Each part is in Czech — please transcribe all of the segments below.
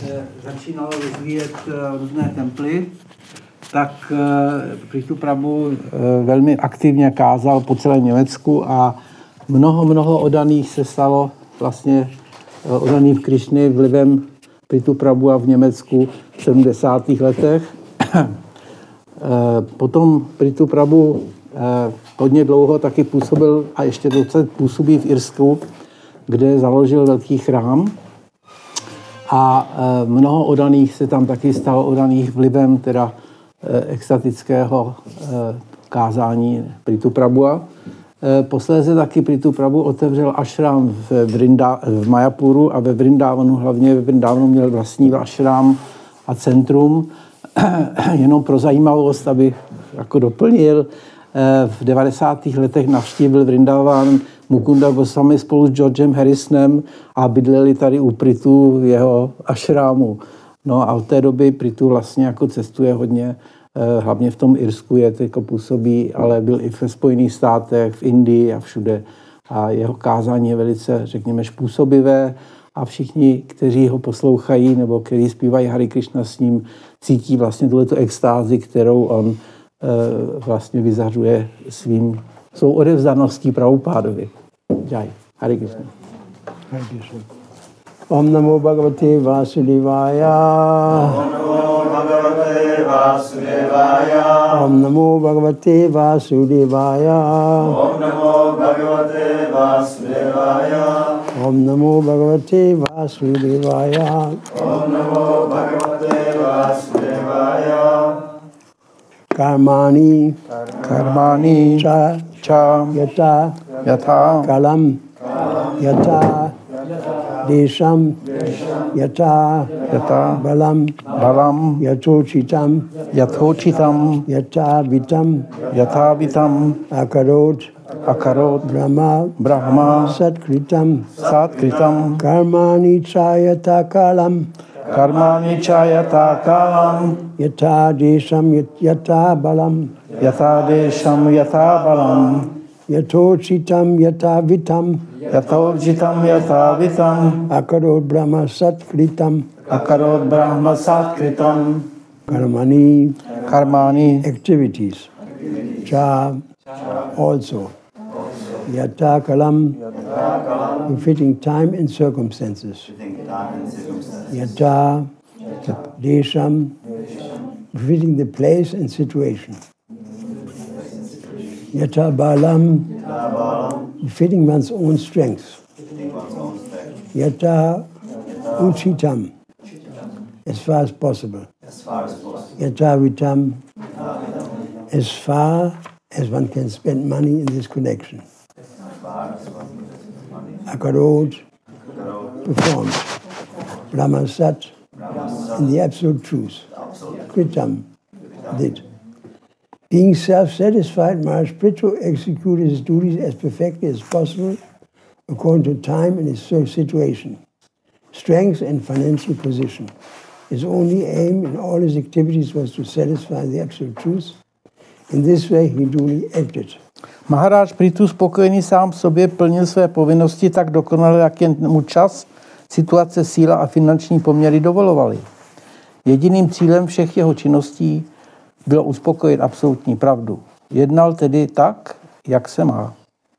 začínalo rozvíjet různé temply, tak Prithu Prabhu velmi aktivně kázal po celém Německu a mnoho oddaných se stalo vlastně oddaných v Krišny vlivem Prithu Prabhu a v Německu v 70. letech. Potom Prithu Prabhu hodně dlouho taky působil a ještě docela působí v Irsku, kde založil velký chrám. A mnoho oddaných se tam taky stalo oddaných vlivem teda extatického kázání Prithu Prabhu. Posléze taky Prithu Prabhu otevřel ašrám v Mayapuru a ve Vrindavanu, hlavně ve Vrindavanu měl vlastní ašrám a centrum. Jenom pro zajímavost, aby jako doplnil, v 90. letech navštívil Vrindavan Mukunda Goswami spolu s Georgem Harrisonem a bydleli tady u Prithu v jeho ašrámu. No a od té doby Prithu vlastně jako cestuje hodně, hlavně v tom Irsku je jako působí, ale byl i ve Spojených státech, v Indii a všude. A jeho kázání je velice, řekněme, působivé a všichni, kteří ho poslouchají nebo kteří zpívají Hare Krishna s ním, cítí vlastně tuhletu extázi, kterou on vlastně vyzařuje svou odevzdaností Prabhupádovi. Jai. Hare Krishna. Hare Krishna. Om Namo Bhagavate Vasudevaya. Om Namo Bhagavate Vasudevaya. Om Namo Bhagavate Vasudevaya. Om Namo Bhagavate Vasudevaya. Om Namo Bhagavate Vasudevaya. Om Namo Bhagavate Vasudevaya. Karmani cha yata kalam yata desham yata balam yathochitam yata vitam akarot brahma satkritam karmani cha yata kalam yata desham yata balam yathochitam yata vitam akarot brahma satkritam karmani activities cha also yata kalam befitting time and circumstances yata desham befitting the place and situation yata balam befitting one's own strength yata uchitam as far as possible yata vitam as far as one can spend money in this connection akarot performed Brahma Sat in the absolute truth Kritam did. Being self-satisfied, Maharaj Prithu executed his duties as perfectly as possible according to time and his situation, strength and financial position. His only aim in all his activities was to satisfy the absolute truth. In this way he duly acted. Maharaj Prithu spokojený sám sobě plnil své povinnosti tak dokonale, jak jen mu čas, situace, síla a finanční poměry dovolovaly. Jediným cílem všech jeho činností bylo uspokojit absolutní pravdu. Jednal tedy tak, jak se má.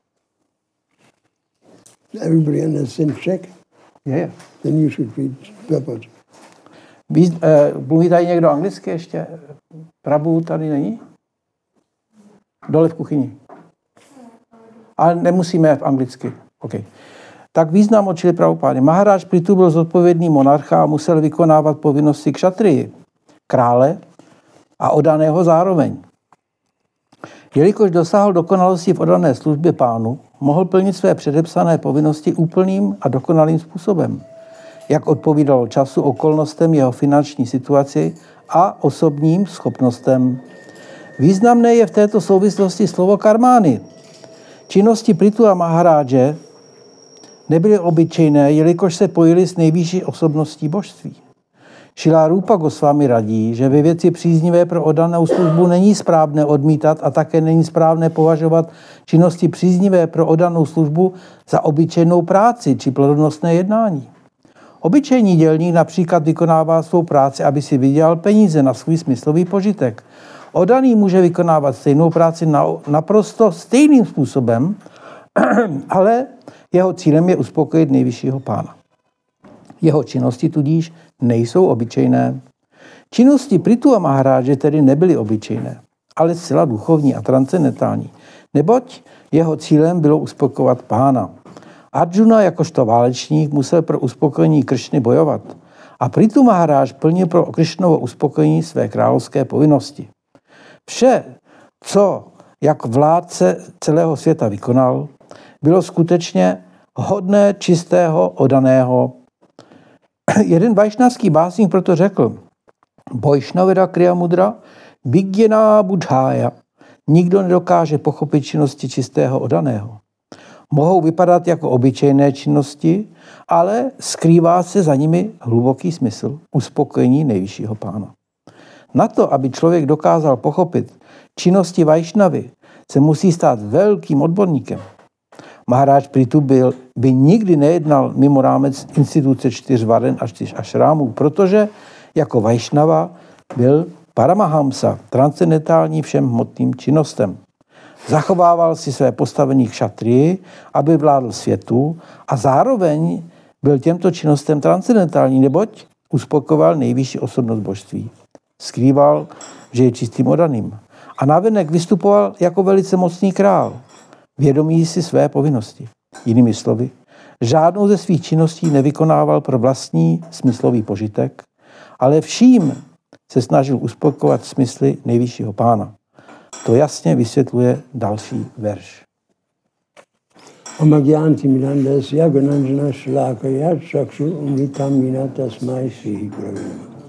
Everybody understand check? Yeah. Then you should read purport. Mluví tady někdo anglicky ještě? Prabhu tady není? Dole v kuchyni. Ale nemusíme v anglicky. Okay. Tak význam od Šrily Prabhupády. Maharaj Prithu byl zodpovědný monarcha a musel vykonávat povinnosti kšatrii, krále a oddaného zároveň. Jelikož dosáhl dokonalosti v oddané službě pánu, mohl plnit své předepsané povinnosti úplným a dokonalým způsobem, jak odpovídalo času, okolnostem, jeho finanční situaci a osobním schopnostem. Významné je v této souvislosti slovo karmány. Činnosti Prithu a Maharáže nebyly obyčejné, jelikož se pojily s nejvyšší osobností božství. Šrila Rupa Goswami radí, že ve věci příznivé pro oddanou službu není správné odmítat a také není správné považovat činnosti příznivé pro oddanou službu za obyčejnou práci či plodonostné jednání. Obyčejný dělník například vykonává svou práci, aby si vydělal peníze na svůj smyslový požitek. Oddaný může vykonávat stejnou práci naprosto stejným způsobem, ale jeho cílem je uspokojit nejvyššího pána. Jeho činnosti tudíž nejsou obyčejné. Činnosti Prithu a Maharáže tedy nebyly obyčejné, ale zcela duchovní a transcendentální, neboť jeho cílem bylo uspokojovat pána. Arjuna jakožto válečník musel pro uspokojení Krišny bojovat a Prithu Maharáž plnil pro Krišnovo uspokojení své královské povinnosti. Vše, co jak vládce celého světa vykonal, bylo skutečně hodné čistého oddaného. Jeden vajšnavský básník proto řekl: Vajšnavira kriya mudra vigyena budhája. Nikdo nedokáže pochopit činnosti čistého oddaného. Mohou vypadat jako obyčejné činnosti, ale skrývá se za nimi hluboký smysl uspokojení nejvyššího pána. Na to, aby člověk dokázal pochopit činnosti Vajšnavy, se musí stát velkým odborníkem. Maharáž Prithu by nikdy nejednal mimo rámec instituce 4 varen a 4 ašrámů, protože jako Vajšnava byl Paramahamsa, transcendentální všem hmotným činnostem. Zachovával si své postavení kšatrii, aby vládl světu a zároveň byl těmto činnostem transcendentální, neboť uspokojoval nejvyšší osobnost božství. Skrýval, že je čistým oddaným. A navenek vystupoval jako velice mocný král, vědomý si své povinnosti. Jinými slovy, žádnou ze svých činností nevykonával pro vlastní smyslový požitek, ale vším se snažil uspokojovat smysly nejvyššího pána. To jasně vysvětluje další verš. Amagyanti mirandasya gunanjana shlakaya chakshu umritam minatasmai srihi gurave.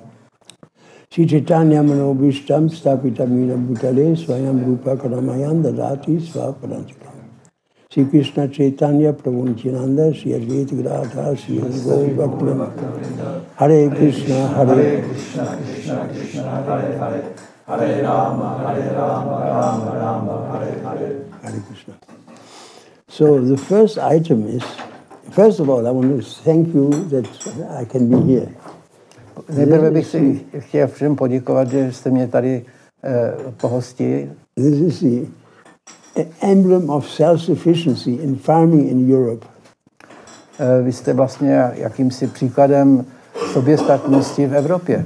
Sri Chaitanya manobishtam stapita mina bhutale svayam rupa karamayan dadati svapadantikam. Sri Krishna Chaitanya Prabhu Nityananda Sri Advaita Gadadhar Sri Gaur Bhaktivinoda Hare Krishna Krishna Krishna Hare Hare Hare Rama Rama Rama Hare Hare Hare Krishna. So the first item is, first of all, I want to thank you that I can be here. Nejprve bych si chtěl všem poděkovat, že jste mě tady pohostili. This is the emblem of self-sufficiency in farming in Europe. Vy jste vlastně jakýmsi příkladem soběstačnosti v Evropě.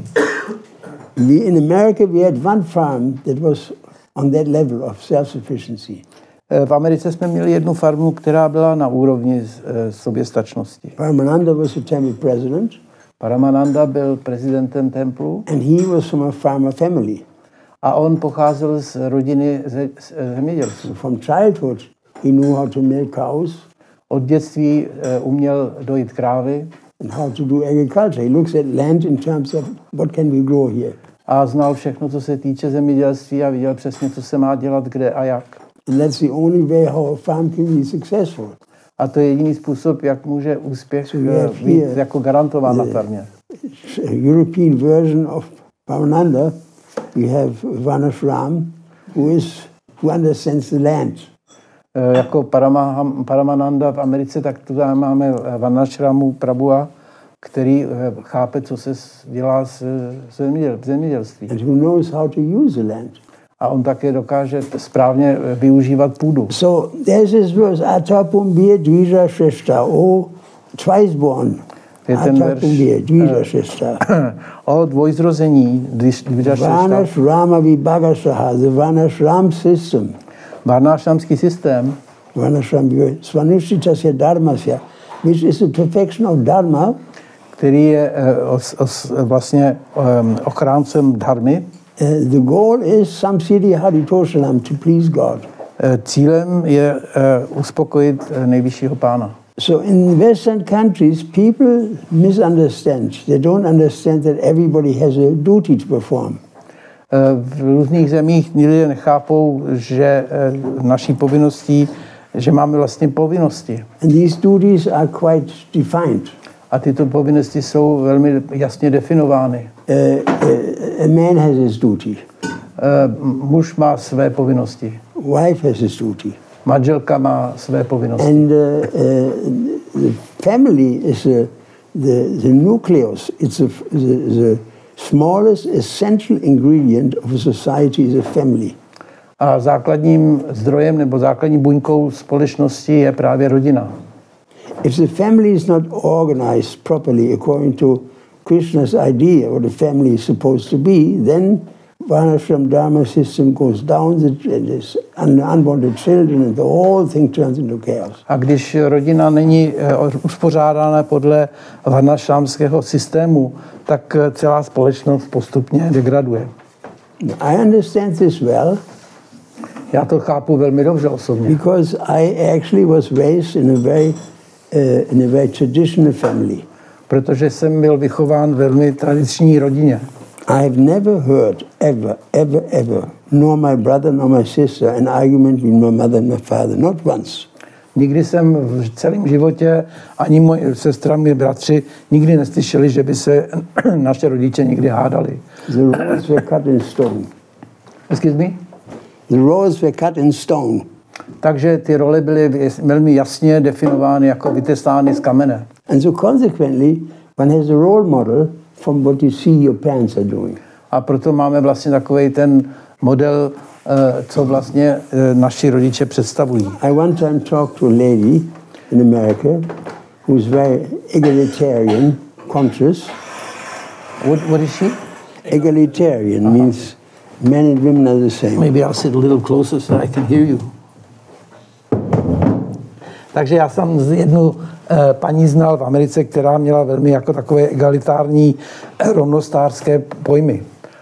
In America we had one farm that was on that level of self-sufficiency. V Americe jsme měli jednu farmu, která byla na úrovni soběstačnosti. Paramananda was a temple president. Paramananda byl prezidentem templu. And he was from a farmer family. A on pocházel z rodiny zemědělců. From childhood he knew how to milk cows. Od dětství uměl dojít krávy. And how to do agriculture. He looks at land in terms of what can we grow here. A znal všechno, co se týče zemědělství a viděl přesně, co se má dělat, kde a jak. And that's the only way how a farm can be successful. A to je jediný způsob, jak může úspěch být jako garantován na farmě. European version of Paramananda, we have Varnashram, who understands the land. Jako Paramananda v Americe, tak tu máme Varnashramu Prabhua, který chápe, co se dělá v zemědělství. And who knows how to use the land. A on také dokáže správně využívat půdu. So there's this verse, Atapumbir Dvija Shrestha, twice born. Atapumbir Dvija Shrestha. O dvojzrození Dvija Shrestha. Varnashrama Vibhagasaha, the Varnashram system. Varnashramský systém. Varnashram Svanishritasya Dharmasya, which is the perfection of Dharma. Který je vlastně ochráncem dharmy. The goal is samsiddhi haritoshalam, to please God. Cílem je uspokojit nejvyššího pána. So in Western countries, people misunderstand. They don't understand that everybody has a duty to perform. V různých zemích lidé nechápou, že naší povinností, že máme vlastně povinnosti. And these duties are quite defined. A tyto povinnosti jsou velmi jasně definovány. A man has his duty. Muž má své povinnosti. Wife has his duty. Manželka má své povinnosti. And the family is the nucleus, it's the smallest essential ingredient of a society is a family. A základním zdrojem nebo základní buňkou společnosti je právě rodina. If the family is not organized properly according to Krishna's idea what a family is supposed to be, then Varnashram Dharma system goes down, there's unwanted children, and the whole thing turns into chaos. A když rodina není uspořádána podle varnašrámského systému, tak celá společnost postupně degraduje. I understand this well. Já to chápu velmi dobře osobně. Because I actually was raised in a very traditional family. Protože jsem byl vychován v velmi tradiční rodině. I have never heard ever, nor my brother nor my sister, an argument between my mother and my father, not once. Nikdy jsem v celém životě, ani moje sestra, mý bratři, nikdy neslyšeli, že by se naše rodiče někdy hádali. The roles were cut in stone. Excuse me? The roles were cut in stone. Takže ty role byly velmi jasně definovány jako vytesány z kamene. And so consequently, one has a role model from what you see your parents are doing. A proto máme vlastně takový ten model, co vlastně naši rodiče představují. I one time talked to a lady in America who's very egalitarian conscious. What is she? Egalitarian means men and women are the same. Maybe I'll sit a little closer so I can hear you. Takže já jsem jednu paní znal v Americe, která měla velmi jako takové egalitární rovnostářské pojmy.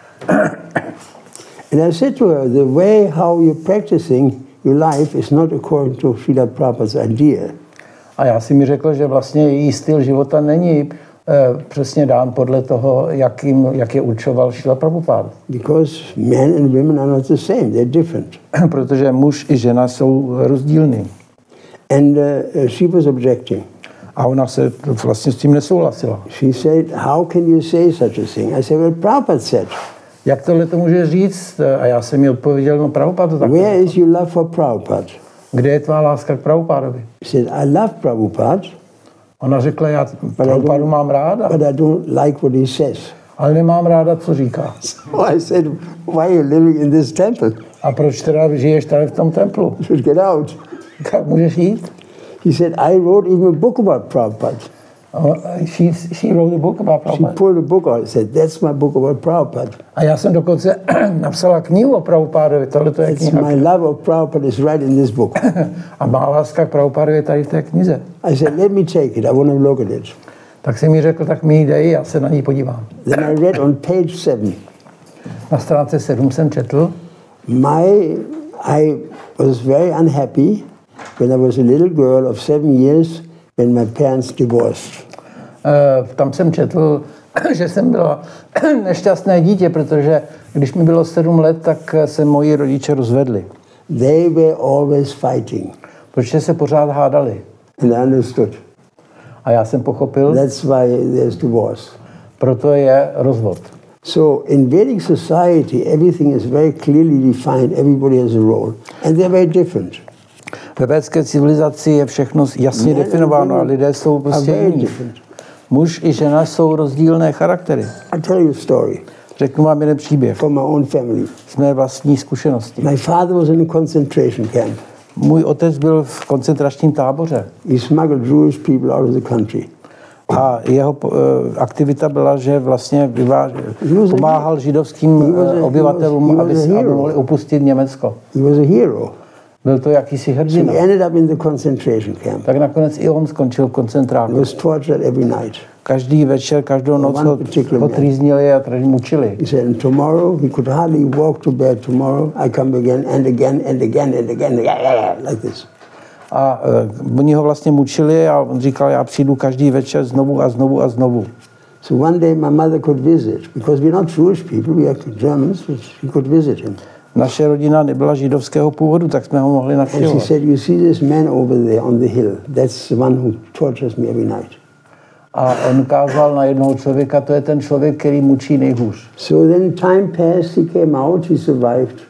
And I said to her, the way how you're practicing your life is not according to Srila Prabhupada's idea. A já si mi řekl, že vlastně její styl života není přesně dán podle toho, jak je určoval Srila Prabhupada. Because men and women are not the same, they're different. Protože muž i žena jsou rozdílní. And she was objecting. A ona se vlastně s tím nesouhlasila. She said, how can you say such a thing? I said, well, Prabhupada said. Jak tohle to může říct? A já jsem jí odpověděl, no Prabhupada to takhle. Where is your love for Prabhupada? Kde je tvá láska k Prabhupadovi? She said, I love Prabhupada. Ona řekla, já Prabhupadu mám ráda, but I don't like what he says. ale nemám ráda, co říká. So I said, why are you living in this temple? A proč teda žiješ tady v tom templu? You should get out. Tak můžeš jít? He said, I wrote even a book about Prabhupada. She wrote a book about She Prabhupada. pulled a book out and said, that's my book about Prabhupada. A já jsem dokonce napsala knihu o Prabhupadovi. Tohle to je It's kniha. my love of Prabhupada is right in this book. A má láska k Prabhupadovi je tady v té knize. I said, let me take it. I want to look at it. Tak si mi řekl, tak mi ji dej, já se na ní podívám. Then I read on page 7. Na stránce 7 jsem četl, I was very unhappy when I was a little girl of 7 years when my parents divorced. Tam jsem četl, že jsem byla nešťastné dítě, protože když mi bylo 7 let, tak se moji rodiče rozvedli. They were always fighting. Protože se pořád hádali. And I understood. A já jsem pochopil, That's why there's divorce. proto je rozvod. So in Vedic society, everything is very clearly defined. Everybody has a role. And they're very different. Ve védské civilizaci je všechno jasně definováno a lidé jsou prostě jiní. Muž i žena jsou rozdílné charaktery. I'll tell you a story Řeknu vám jeden příběh from my own family. z mé vlastní zkušenosti. My father was in a concentration camp. Můj otec byl v koncentračním táboře He smuggled Jewish people out of the country. a jeho aktivita byla, že vlastně pomáhal židovským obyvatelům, aby mohli opustit Německo. He was a hero. Byl to jakýsi So hrdina. he ended up in the concentration camp. Tak nakonec i on skončil v He koncentráku. was tortured every night. Každý večer, každou noc ho trýznili a mučili. He said, and tomorrow he could hardly walk to bed. Tomorrow I come again and again and again and again, like this. A oni ho vlastně mučili a on říkal, já přijdu každý večer znovu a znovu a znovu. So one day my mother could visit, because we're not Jewish people, we are Germans, but she could visit him. Naše rodina nebyla židovského původu, tak jsme ho mohli And she navštěvovat. said, you see this man over there on the hill? That's the one who tortures me every night. A on ukázal na jednoho člověka, to je ten člověk, který mučí nejhůř. So then time passed, he came out, he survived.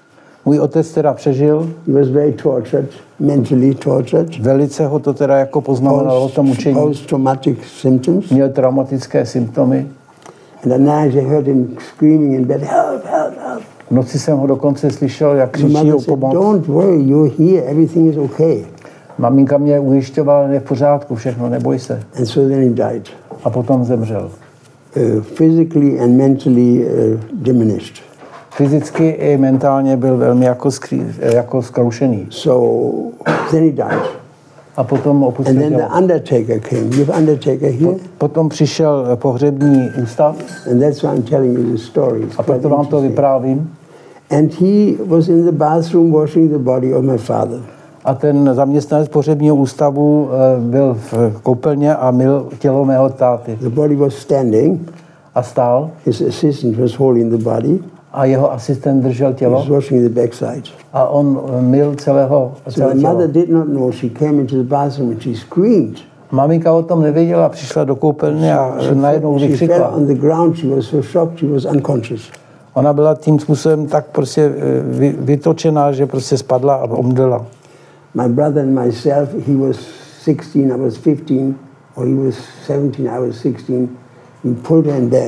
Můj otec teda přežil. He was very tortured, mentally tortured. Velice ho to teda jako poznamenalo to mučení. Post-traumatic symptoms. Měl traumatické symptomy. And at night I heard him screaming in bed, help, help, help. V noci jsem ho dokonce slyšel, jak The křičí mother o said, pomoc. don't worry, you're here, everything is okay. Maminka mě ujišťovala, je v pořádku, všechno, neboj se. And so then he died, A potom zemřel. physically and mentally diminished. Fyzicky i mentálně byl velmi jako zkroušený. So then he died. A potom And opustil then tělo. the undertaker came. You have undertaker here? Potom přišel pohřební ústav And that's why I'm telling you the story. It's a quite proto vám to interesting. vyprávím. And he was in the bathroom washing the body of my father. A ten zaměstnanec pohřebního ústavu byl v koupelně a myl tělo mého táty. The body was standing. A stál His assistant was holding the body. a jeho asistent držel He tělo was washing the backside. a on myl celé So the tělo. mother did not know. She came into the bathroom and she screamed. Maminka o tom nevěděla, přišla do koupelny a najednou She fell vykřikla. on the ground. She was so shocked. She was unconscious. Ona byla tím způsobem tak prostě vytočená, že prostě spadla a omdlela. My brother and myself, he was 16, I was 15, or he was 17, I was 16. We pulled her in bed.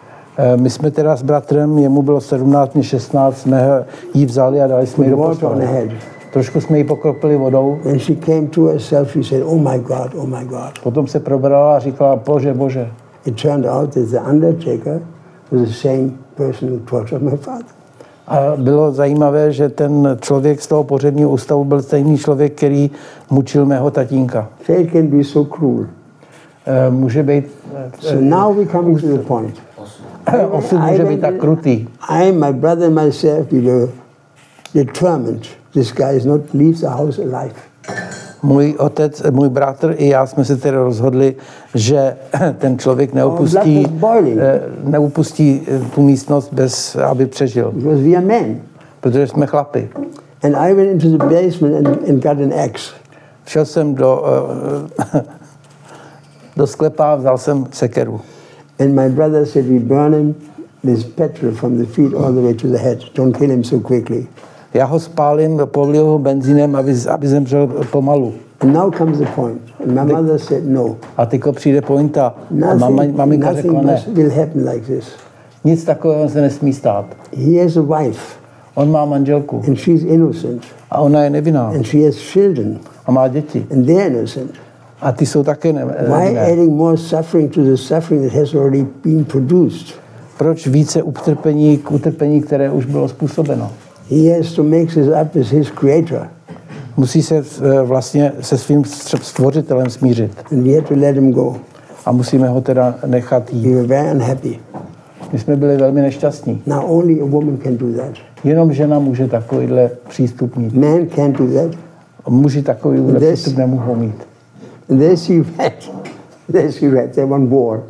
My jsme teda s bratrem, jemu bylo 17, mě 16, jsme jí vzali a dali jsme ji do Water on her postele. head. Trošku jsme ji pokropili vodou, When she came to herself, she said, oh my God, oh my God. potom se probrala a říkala, bože, bože. It turned out that the undertaker was the same person who tortured my father. A bylo zajímavé, že ten člověk z toho pohřebního ústavu byl stejný člověk, který mučil mého tatínka. Fate can be so cruel. Může být, So now we come to the point. osud může být tak krutý. My brother and myself, we were determined this guy is not leave the house alive. Můj otec, můj bratr i já jsme se tedy rozhodli, že ten člověk neupustí tu místnost, bez aby přežil. Because we are men. Protože jsme chlapi. And I went into the basement and got an axe. Šel jsem do sklepa a vzal jsem sekeru. And my brother said, we burn him with petrol from the feet all the way to the head. Don't kill him so quickly. Já ho spálím, poliju ho benzínem, aby zemřel pomalu. And now comes the point. And my mother said, no. A teďko přijde pointa. A maminka řekla ne. Will happen like this. Nic takového se nesmí stát. He has a wife. On má manželku. And she's innocent. A ona je nevinná. And she has children. A má děti. And they're innocent. A ty jsou také Why nevinné. adding more suffering to the suffering that has already been produced? Proč více utrpení k utrpení, které už bylo způsobeno? He has to make this up as his creator. Musí se vlastně se svým stvořitelem smířit. And we had to let him go. A musíme ho teda nechat jít. We were very unhappy. My jsme byli velmi nešťastní. Now only a woman can do that. Jenom žena může takovýhle přístup mít. Man can't do that. Muži takovýhle přístup nemohou mít. And there she read. They want war.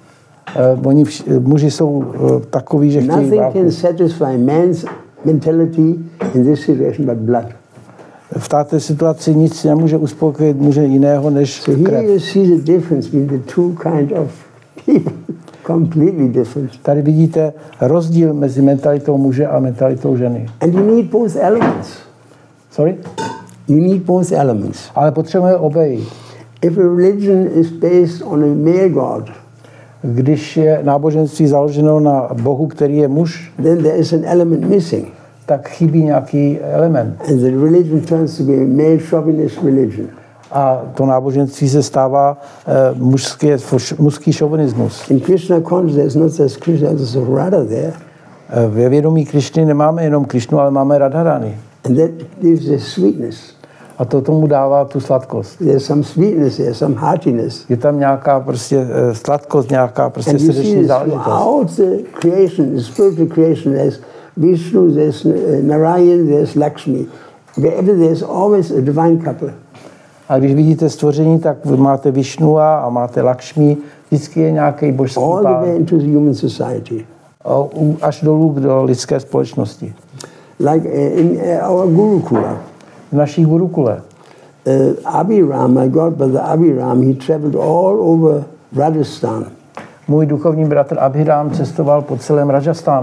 Muži jsou takoví, že chtějí Nothing válku. can satisfy man's mentality in this situation but blood. V této situaci nic nemůže uspokojit muže jiného než So here krev. you see the difference between the two kind of people. Completely different. Tady vidíte rozdíl mezi mentalitou muže a mentalitou ženy. And you need both elements. Sorry? You need both elements. Ale potřebujeme obojí. If a religion is based on a male god, Když je náboženství založeno na Bohu, který je muž, then there is an element missing. tak chybí nějaký element. And the religion turns to be a male chauvinist religion. A to náboženství se stává mužský šovinismus. In Krishna consciousness, there's not just Krishna, there's a Radha there. Ve vědomí Krišny nemáme jenom Krišnu, ale máme Radharani. And that gives a sweetness. A to tomu dává tu sladkost. There's some sweetness there, some heartiness. Je tam nějaká prostě sladkost, nějaká prostě And you see srdeční this záležitost. throughout the creation, the spiritual creation, there's Vishnu, there's Narayan, there's Lakshmi. Wherever there's always a divine couple. A když vidíte stvoření, tak máte Višnua a máte Lakšmi. Vždycky je nějaký božský All the pár. way into the human society. Až dolů do lidské společnosti. Like in our Gurukula. V naší Gurukule. Abhiram, my godbrother Abhiram, he traveled all over Rajasthan. Můj duchovní bratr Abhiram cestoval po celém Rajastánu.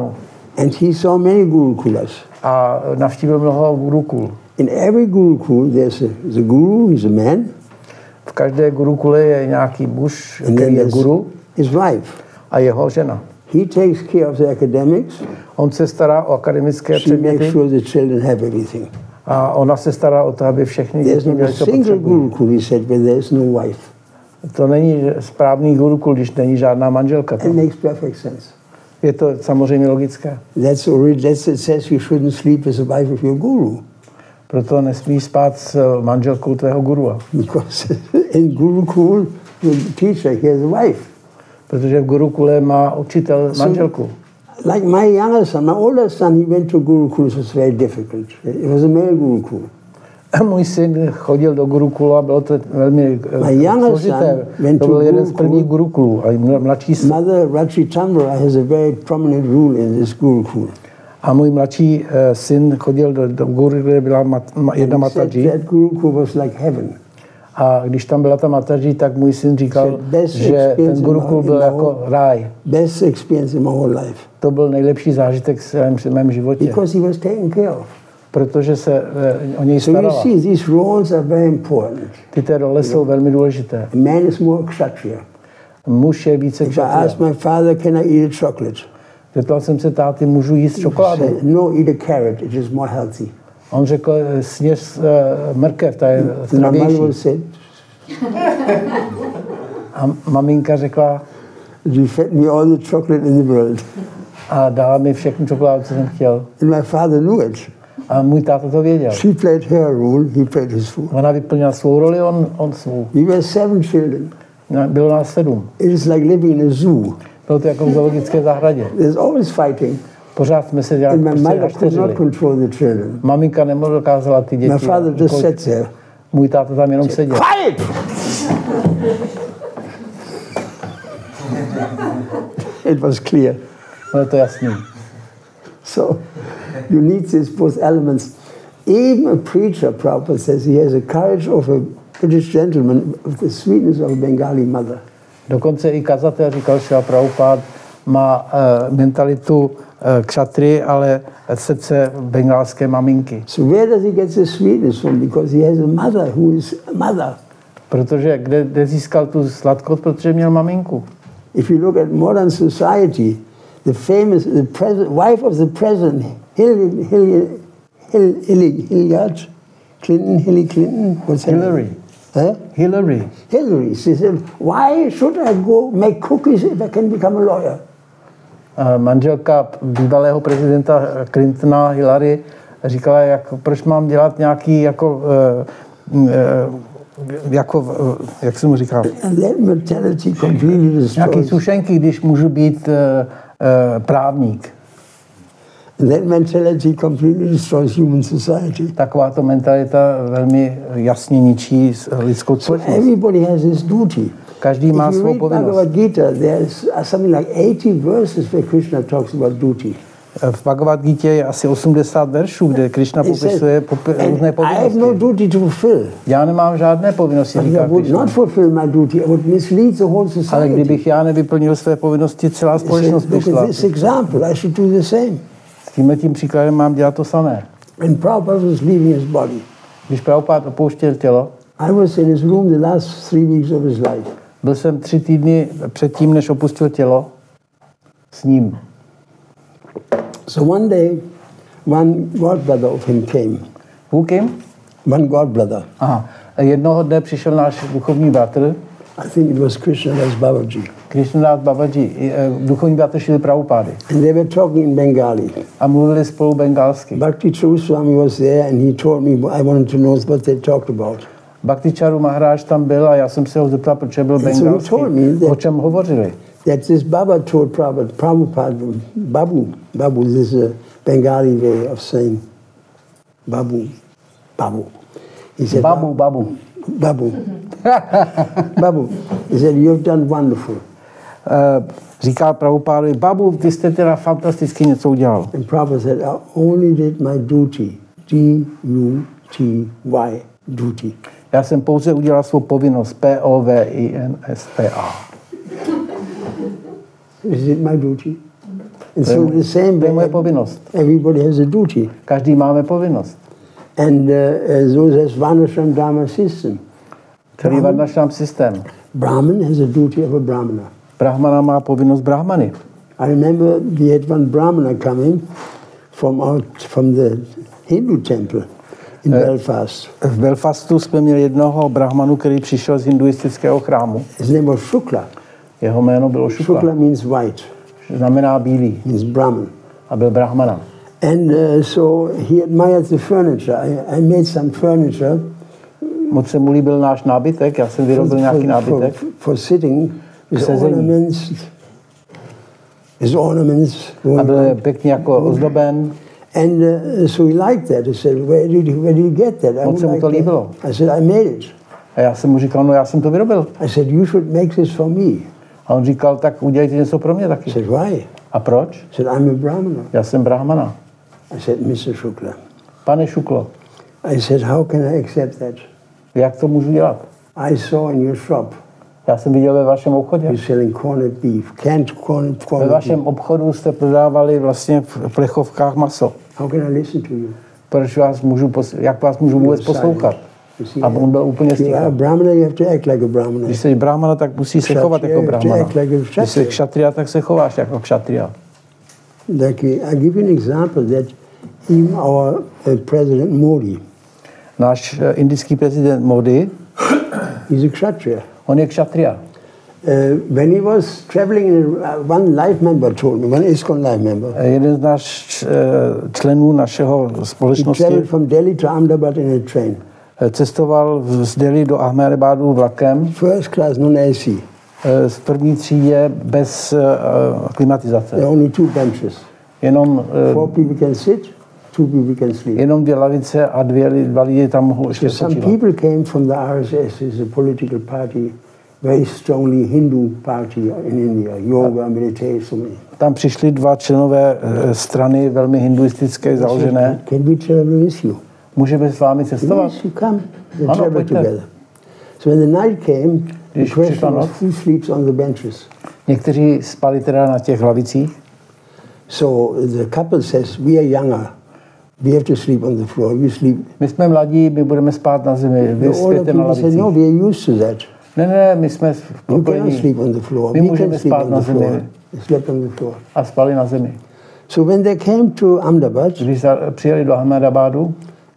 And he saw many Gurukulas. A navštívil mnoho gurukul. In every Gurukul, there's the guru, he's a man. V každé gurukule je nějaký muž, And který then je guru, his wife. a jeho žena. He takes care of the academics. On se stará o akademické She makes předměty sure the children have everything. a ona se stará o to, aby všechny There's děti not a měly, co single potřebují. Gurukul, he said, where there's no wife. To není správný gurukul, když není žádná manželka. It makes perfect sense. Je to samozřejmě logické. That's it says you shouldn't sleep as a wife of your guru. Proto nesmí spát s manželkou tvého gurua. Because in Gurukul, the teacher, he has a wife. Protože v gurukule má učitel manželku. Like my younger son, my older son, he went to Gurukul, it was very difficult. It was a male Gurukul. Můj syn chodil do gurukulu a bylo to velmi složité. went To to byl jeden z Gurukul. prvních gurukulů. A mladší syn. Mother Rachi Chandra has a very prominent rule in this Gurukul. A můj mladší syn chodil do guru, kde byla jedna He said Mataji. that Gurukul was like heaven. A když tam byla ta Mataji, tak můj syn říkal, že ten gurukul byl jako ráj. Best experience in my whole life. To byl nejlepší zážitek v mém životě, Because he was taken care of. protože se o něj So you starala. see, these roles are very important. Ty role jsou velmi důležité. A man is more kshatriya. Muž je více If I kshatriya. ask my father, can I eat a chocolate? Zeptal jsem se táty, můžu jíst čokoládu? He said, no, eat a carrot, it is more healthy. On řekl, sněz mrkev, ta je My mother zdravější. will say, A maminka řekla, you fed me all the chocolate in the world. a dala mi všechny čokoládu, co jsem chtěl. And my father knew it. A můj táta to věděl. She played her role, he played his role. Ona vyplnila svou roli, on svou. We were 7 children. Bylo nás 7. It is like living in a zoo. Bylo to jako v zoologické zahradě. There's always fighting. Pořád jsme se dělali, And my prostě mother could hašteřili. not control the children. Maminka nedokázala ty děti. My father just sat there. Můj táta tam jenom seděl. Quiet! It was clear. Bylo to jasný. So you need these both elements. Even a preacher, Prabhupada says, he has the courage of a British gentleman, of the sweetness of a Bengali mother. Dokonce i kazatel říkal, že Prabhupada má mentalitu kšatry, ale srdce bengalské maminky. So where does he get the sweetness from? Because he has a mother who is a mother. Protože kde získal tu sladkost? Protože měl maminku. If you look at modern society, the wife of the president, Hillary Clinton, what's her Hillary. name? Huh? Hillary. Hillary, she said, why should I go make cookies if I can become a lawyer? Manželka bývalého prezidenta Clintona, Hillary, říkala, proč mám dělat nějaký jak jsem mu říkal? And that mentality completely Nějaký destroys. sušenky, když můžu být právník. And that mentality completely destroys human society. Takováto mentalita velmi jasně ničí lidskou společnost. Everybody has his duty. Každý má If you svou read povinnost. Bhagavad Gita, there's something like 80 verses where Krishna talks about duty. V Bhagavad Gita je asi 80 veršů, kde Krishna He says, popisuje různé I have no povinnosti. duty to fulfill. Já nemám žádné povinnosti, But if I říká would Krishna. not fulfill my duty, I would mislead the whole Ale society. kdybych já nevyplnil své povinnosti, celá He společnost said, look by šla. at this example, I should do the same. S tímhletím příkladem mám dělat to samé. And Prabhupada was leaving his body. Když Prabhupada opouštěl tělo, I was in his room the last 3 weeks of his life. byl jsem 3 týdny předtím, než opustil tělo, s ním. So one day, one godbrother of him came. Who came? One godbrother. Aha. Jednoho dne přišel náš duchovní bratr, I think it was Krishnadas Babaji. Krishnadas Babaji, duchovní bratr Šrily Prabhupády. And they were talking in Bengali. A mluvili spolu bengalsky. Bhakti Swami was there and he told me, I wanted to know what they talked about. Bhakticharu Maharaj tam byl a já jsem se ho zeptal, proč byl And so he bengalský. told me that- O čem hovořili? That this Baba told Prabhupada, Babu, this is a Bengali way of saying Babu. He said, Babu. Babu. Babu. He said, you have done wonderful. Říká Prabhupádovi, Babu, ty jste teda fantasticky něco udělal. And Prabhupada said, I only did my duty. D-U-T-Y, duty. Já jsem pouze udělal svou povinnost. P-O-V-I-N-S-T-A. Is it my duty? And so the same To je moje way, povinnost. everybody has a duty. Každý máme povinnost. And so there's Varnashram Dharma system. Celý varnašrám systém. Brahman has a duty of a Brahmana. Brahmana má povinnost brahmany. I remember we had one Brahmana coming from the Hindu temple in Belfast. V Belfastu jsme měli jednoho brahmanu, který přišel z hinduistického chrámu. His name was Shukla. Jeho jméno bylo Šukla. Shukla means white, Znamená bílý. means Brahman. A byl brahmana. And so he admired the furniture. I made some furniture Moc se mu líbil náš nábytek, já jsem vyrobil nějaký nábytek. for sitting with Sezení. ornaments. A byl pěkně jako ozdoben. And so he liked that. He said, where did you get that? I Moc se mu would to like líbilo. that. I said, I made it. A já jsem mu říkal, no já jsem to vyrobil. I said, you should make this for me. A on říkal, tak udělejte něco pro mě I taky. said, why? A proč? I said, I'm a Brahmana. Já jsem brahmana. I said, Mr. Shukla. Pane Šuklo, I said, how can I accept that? jak to můžu dělat? I saw in your shop Já jsem viděl ve vašem obchodě. you're selling corned beef, canned corned Ve beef. vašem obchodu jste prodávali vlastně v plechovkách maso. How can I listen to you? Proč vás můžu, jak vás můžu vůbec poslouchat? You see, A on byl úplně if you are a sticha. Brahmana, you have to act like a Brahmana. Když jsi brahmana, tak musíš se chovat jako brahmana. Když jsi kšatria, tak se chováš jako kšatria. Like, I give you an example that even our President Modi, Náš indický prezident Modi, he's a Kshatriya. on je kšatria. When he was traveling, one life member told me, one ISKCON life member, Jeden z členů našeho he společnosti traveled from Delhi to Ahmedabad in a train. cestoval z Delhi do Ahmedabadu vlakem First class, non AC. z první třídě bez klimatizace. There are only two benches. Jenom, 4 people can sit, 2 people can sleep. jenom 2 lavice a dva lidi tam mohou ještě Some spočívat. people came from the RSS, is a political party, very strongly Hindu party in India, yoga, meditation. Tam přišli 2 členové strany velmi hinduistické založené. Can we travel with you? Můžeme s vámi cestovat? Yes, you come. They Ano, travel pojďte. together. So when the night came, the Když přišla question was noc, who sleeps on the benches. někteří spali teda na těch lavicích. So the couple says, we are younger. We have to sleep on the floor. You sleep. My jsme mladí, my budeme spát na zemi, vy The older spěte na people said, lavicích. no, we are used to that. Ne, my jsme You cannot spokojení sleep on the floor. My We can můžeme sleep spát on na the floor. zemi. They slept on the floor. a spali na zemi. So when they came to Ahmedabad, Když přijeli do Ahmedabadu,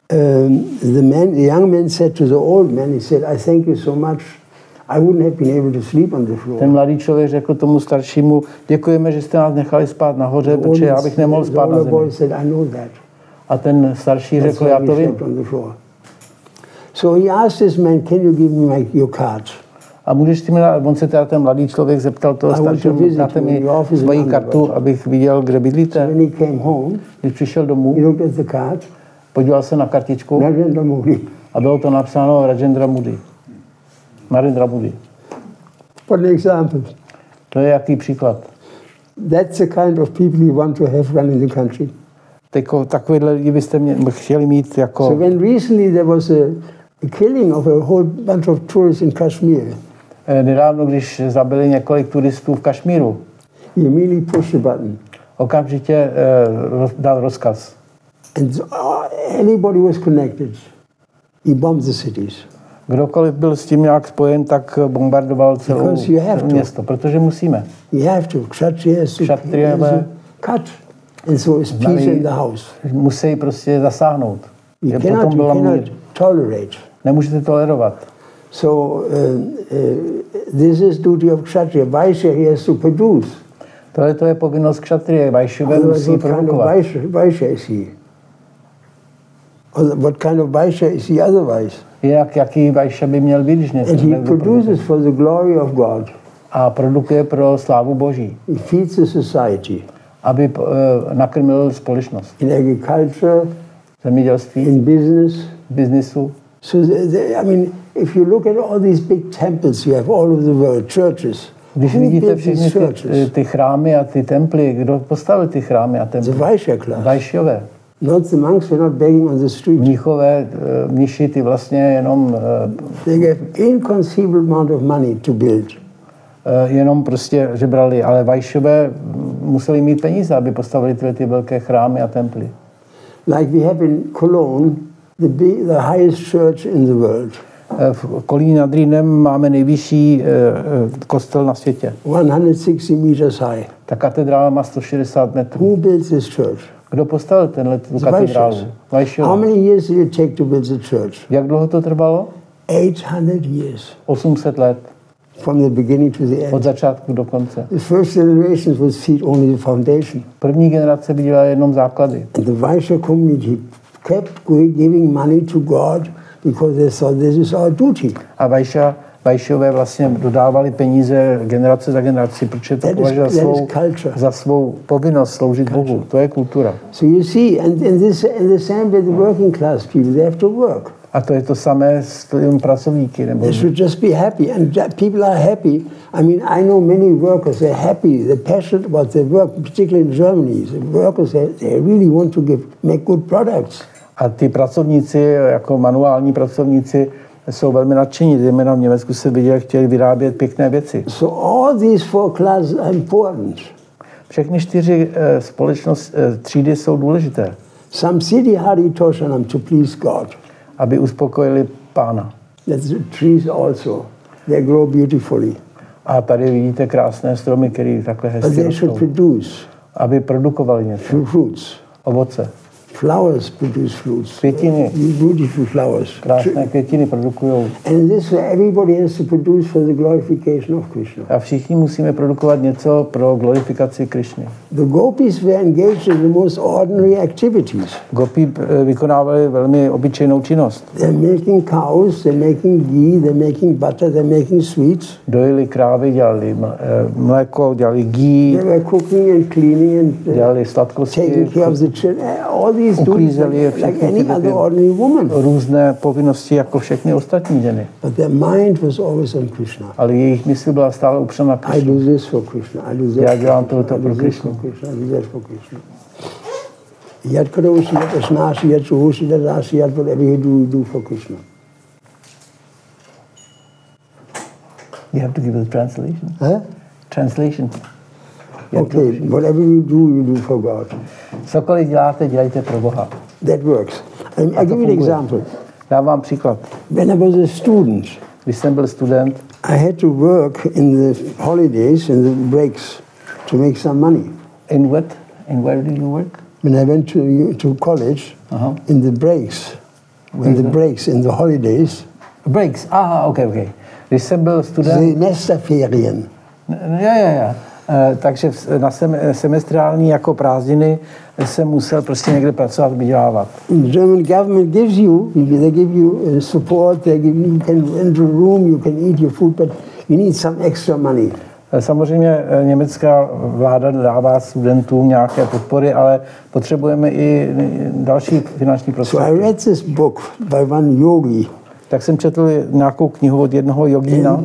the young man said to the old man, he said, I thank you so much. I wouldn't have been able to sleep on the floor. ten mladý člověk řekl tomu staršímu, děkujeme, že jste nás nechali spát nahoře, protože já bych nemohl spát na The zemi. boy said, I know that. A ten starší That's řekl, why já we to vím. slept on the floor. So he asked this man, can you give me your card? A můžeš ty mi dát, on se teda ten mladý člověk zeptal toho I want to staršího, visit dáte you, mi your office in svoji Ahmedabad. kartu, abych viděl, kde bydlíte. When he came home, Když přišel domů, he looked at the card, podíval se na kartičku Narendra Modi. a bylo to napsáno Rajendra Modi. Narendra Modi. What an example. To je jaký příklad. That's the kind of people you want to have running the country. Takovýhle lidi byste chtěli mít jako... So when recently there was a killing of a whole bunch of tourists in Kashmir, Nedávno, když zabili několik turistů v Kašmíru, he immediately pushed the button. okamžitě dal rozkaz. And anybody was connected. He bombed the cities. Kdokoliv byl s tím nějak spojen, tak bombardoval celou Because you have to. město, protože musíme. You have to. Kshatriya has to cut. And so is peace in the house. Musí prostě zasáhnout. You Potom cannot byla mír. tolerate. Nemůžete tolerovat. So this is duty of Kshatriya. Vaishya, he has to produce. To je povinnost kšatrie. Vajšové Otherwise, musí what kind of produkovat. Vaishya is he? What kind of Vaishya is he otherwise? Jaký vajša by měl být, když And něco he produces for the glory of God. a produkuje pro slávu Boží, He feeds the society aby nakrmil společnost. in agriculture, Zemědělství, in business. biznisu. So, I mean, if you look at all these big temples you have all over the world, churches, Když who vidíte built všechny these churches? ty chrámy a ty temply, kdo postavil ty chrámy a The temply? Vaishya class. Vajšové. Not the monks were not begging on the street. Mniši, ty vlastně jenom They gave inconceivable amount of money to build. jenom prostě žebrali, ale Vajšové museli mít peníze, aby postavili ty velké chrámy a temply. Like we have in Cologne, the highest church in the world. V Kolíně nad Rýnem máme nejvyšší kostel na světě. 160 meters high. Ta katedrála má 160 metrů. Who built this church? Kdo postavil tu katedrálu? How many years did it take to build the church? Jak dlouho to trvalo? 800 years. 800 let. From the beginning to the end. Od začátku do konce. The first generation was feed only the foundation. První generace viděla jenom základy. And the Vaishya community kept giving money to God because they thought this is our duty. A Vajšové vlastně dodávali peníze generace za generaci, protože to považovali za svou povinnost sloužit Bohu. To je kultura. So you see, and the same with the working class people, they have to work. A to je to samé s těmi pracovníky. They should just be happy, and people are happy. I mean, I know many workers, they're happy, they're passionate about their work, particularly in Germany. The workers, they really want to make good products. A ty pracovníci, jako manuální pracovníci, jsou velmi nadšení. Zejména v Německu se viděli, chtěli vyrábět pěkné věci. So all these four classes are important. Všechny 4 třídy jsou důležité. Some city hari toshanam to please God. Aby uspokojili Pána. That's the trees also. They grow beautifully. A tady vidíte krásné stromy, které takhle hezky rostou. Aby produkovali něco. Fruits. Ovoce. Flowers produce fruits. Květiny. Beautiful flowers. Krásné květiny produkují. And this everybody has to produce for the glorification of Krishna. A všichni musíme produkovat něco pro glorifikaci Krishny. The gopis were engaged in the most ordinary activities. Gopi vykonávali velmi obyčejnou činnost. They're milking cows, they're making ghee, they're making butter, they're making sweets. Dojili krávy, dělali mléko, dělali ghee. They were cooking and cleaning and dělali sladkosti. Taking care of the children. All these uklízeli like any other ordinary woman. Různé povinnosti jako všechny ostatní ženy. But their mind was always on Krishna. Ale jejich mysl byla stále upřena na Krishnu. I do this for Krishna. I do that. Já dělám tohoto pro Krishnu. I do that for Krishna. Yat karoshi, yat asnashi, yat suhoshi, yat asi, yat whatever you do for Krishna. You have to give a translation. Huh? Translation. Okay, whatever you do for God. Cokoliv děláte, dělejte pro Boha. That works. I give you an example. Dám vám příklad. When I was a student, když jsem byl student, I had to work in the holidays, in the breaks, to make some money. In what? In where did you work? When I went to college, in the breaks, in the holidays. Breaks. Aha, okay. Když jsem byl student. Semesterferien. Ja. Takže na semestrální jako prázdniny jsem musel prostě někde pracovat, vydělávat. German government gives you, they give you support, they give you can enter a room, you can eat your food, but you need some extra money. Samozřejmě německá vláda dává studentům nějaké podpory, ale potřebujeme i další finanční prostředky. So I read this book by one yogi. Tak jsem četl nějakou knihu od jednoho jogína.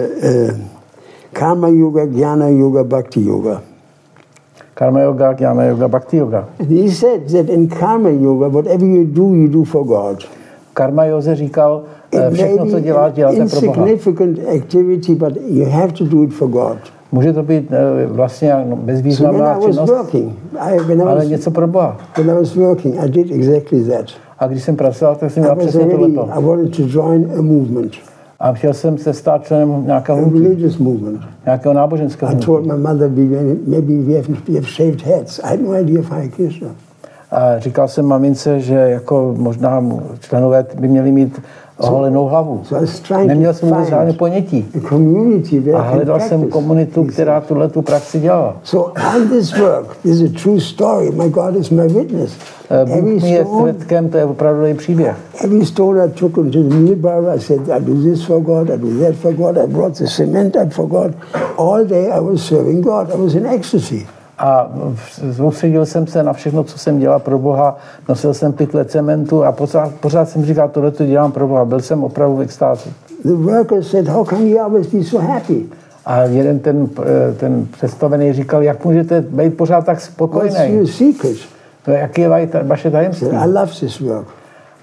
Karma yoga, jnana yoga, bhakti yoga. Karma yoga, jnana yoga, bhakti yoga. And he said that in karma yoga, whatever you do for God. Karma yoze říkal, všechno, co děláte pro Boha. Insignificant activity, but you have to do it for God. Může to být vlastně bezvýznamná činnost, ale něco pro Boha. When I was working, I did exactly that. A když jsem pracoval, tak jsem dělal přesně tohleto. I wanted to join a movement. A chtěl jsem se stát členem nějakého religious movement. Nějakého náboženského hnutí. I told my mother, maybe we have shaved heads. I had no idea of Hare Krishna. A říkal jsem mamince, že jako možná členové by měli mít oholenou hlavu. Neměl jsem vůbec žádné ponětí. A hledal jsem komunitu, která tuhletu praxi dělala. So on this work, this is a true story. My God is my witness. Bůh mi je svědkem, to je opravdový příběh. Every stone I took into the wheelbarrow, I said, I do this for God, I do that for God, I brought the cement up for God. All day I was serving God. I was in ecstasy. A soustředil jsem se na všechno, co jsem dělal pro Boha, nosil jsem pytle cementu a pořád jsem říkal, tohleto dělám pro Boha. Byl jsem opravdu v extázi. The worker said, how come you always be so happy? A jeden ten představený říkal, jak můžete být pořád tak spokojený? What's your secret? Jaké je vaše tajemství? I love this work.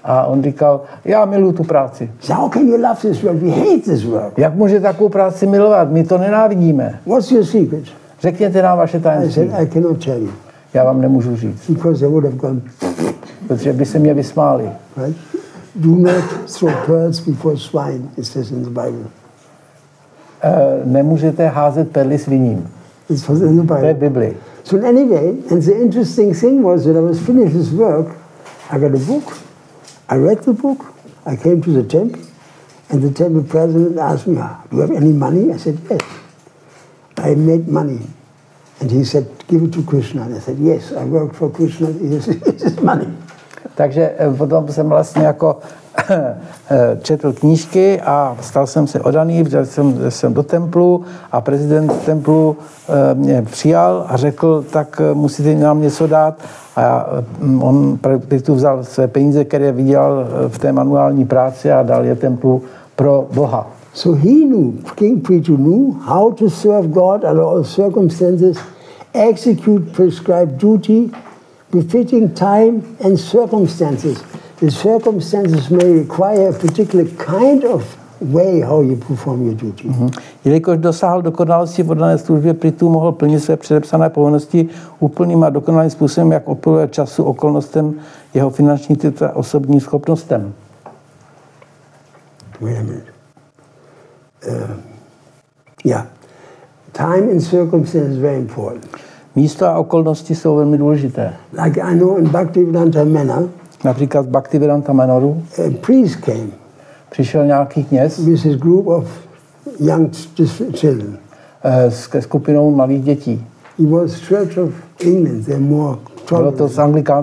A on říkal, já miluji tu práci. So how can you love this work? We hate this work. Jak může takovou práci milovat? My to nenávidíme. What's your secret? Řekněte nám vaše I tajemství. said, I cannot tell you. Já vám nemůžu říct, Because they would have gone, protože by se mě vysmáli. right? Do not throw pearls before swine, it says in the Bible. Nemůžete házet perly sviním. It's in the To je v Bible. Bibli. So anyway, and the interesting thing was that I was finished this work, I got a book, I read the book, I came to the temple, and the temple president asked me, do you have any money? I said, yes. I made money. And he said, give it to Krishna. And I said, yes, I worked for Krishna, here's his money. Takže potom jsem vlastně jako četl knížky a stal jsem se oddaný, vzal jsem do templu a prezident templu mě přijal a řekl, tak musíte nám něco dát. A on tu vzal své peníze, které vydělal v té manuální práci a dal je templu pro Boha. So he knew, King Prithu knew how to serve God under all circumstances, execute prescribed duty, befitting time and circumstances. The circumstances may require a particular kind of way how you perform your duty. Jelikož dosáhl dokonalosti v oddané službě, Prithu mohl plnit své předepsané povinnosti úplným a dokonalým způsobem, jak odpovídat času, okolnostem, jeho finanční a osobním schopnostem. Wait a minute. Yeah. Time and circumstance is very important. Místo a okolnosti jsou velmi důležité. Like I know in Bhaktivedanta Manor, Například v Bhaktivedanta Manoru a priest came přišel nějaký kněz with his group of young children. s skupinou malých dětí. He was Church of England. They're more Bylo to z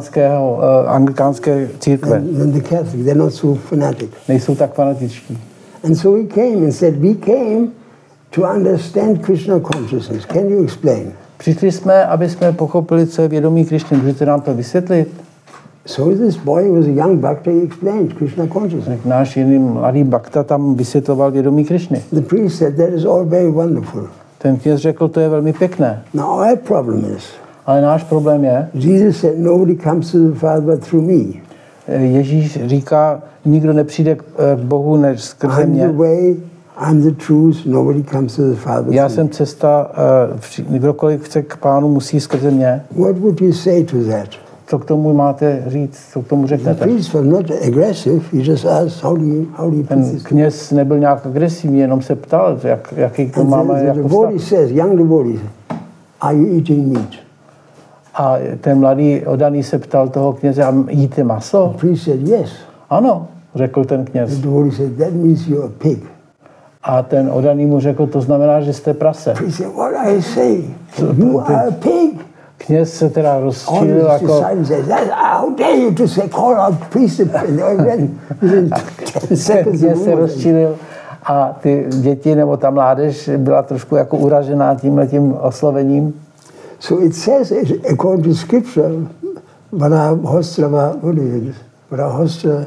anglikánské církve. than the Catholic. They're not so fanatic. Nejsou tak fanatičtí. And so he came and said, we came to understand Krishna consciousness. Can you explain? Přišli jsme, aby jsme pochopili, co je vědomí Krišny. Můžete nám to vysvětlit? So this boy was a young bhakta, he explained Krishna consciousness. Náš jiný mladý bhakta tam vysvětloval vědomí Krišny. The priest said, that is all very wonderful. Ten kněz řekl, to je velmi pěkné. Now our problem is, Ale náš problém je, Jesus said, nobody comes to the Father but through me. Ježíš říká, nikdo nepřijde k Bohu než skrze I'm the mě. way, I'm the truth, nobody comes to the Father but Já through jsem me. cesta, kdokoliv chce k Pánu, musí skrze mě. What would you say to that? Co k tomu máte říct, co k tomu The řeknete? priest was not aggressive, he just asked, how do you put Ten this? kněz nebyl nějak agresivní, jenom se ptal, jaký to And máme the jako devotee vztah. says, young devotee, are you eating meat? A ten mladý oddaný se ptal toho kněze, a jíte maso? The priest said, yes. Ano, řekl ten The kněz. devotee said, that means you're a pig. A ten oddaný mu řekl, to znamená, že jste prase. The priest said, what are you saying? You are a pig. Kněz se teda All rozčílil his jako, disciples said, how dare you to say, call out priest? And within 10 seconds, kněz se rozčílil a ty děti nebo ta mládež byla trošku jako uražená tímhletím oslovením. So it says, according to scripture, Varahostra, what is it? Varahostra,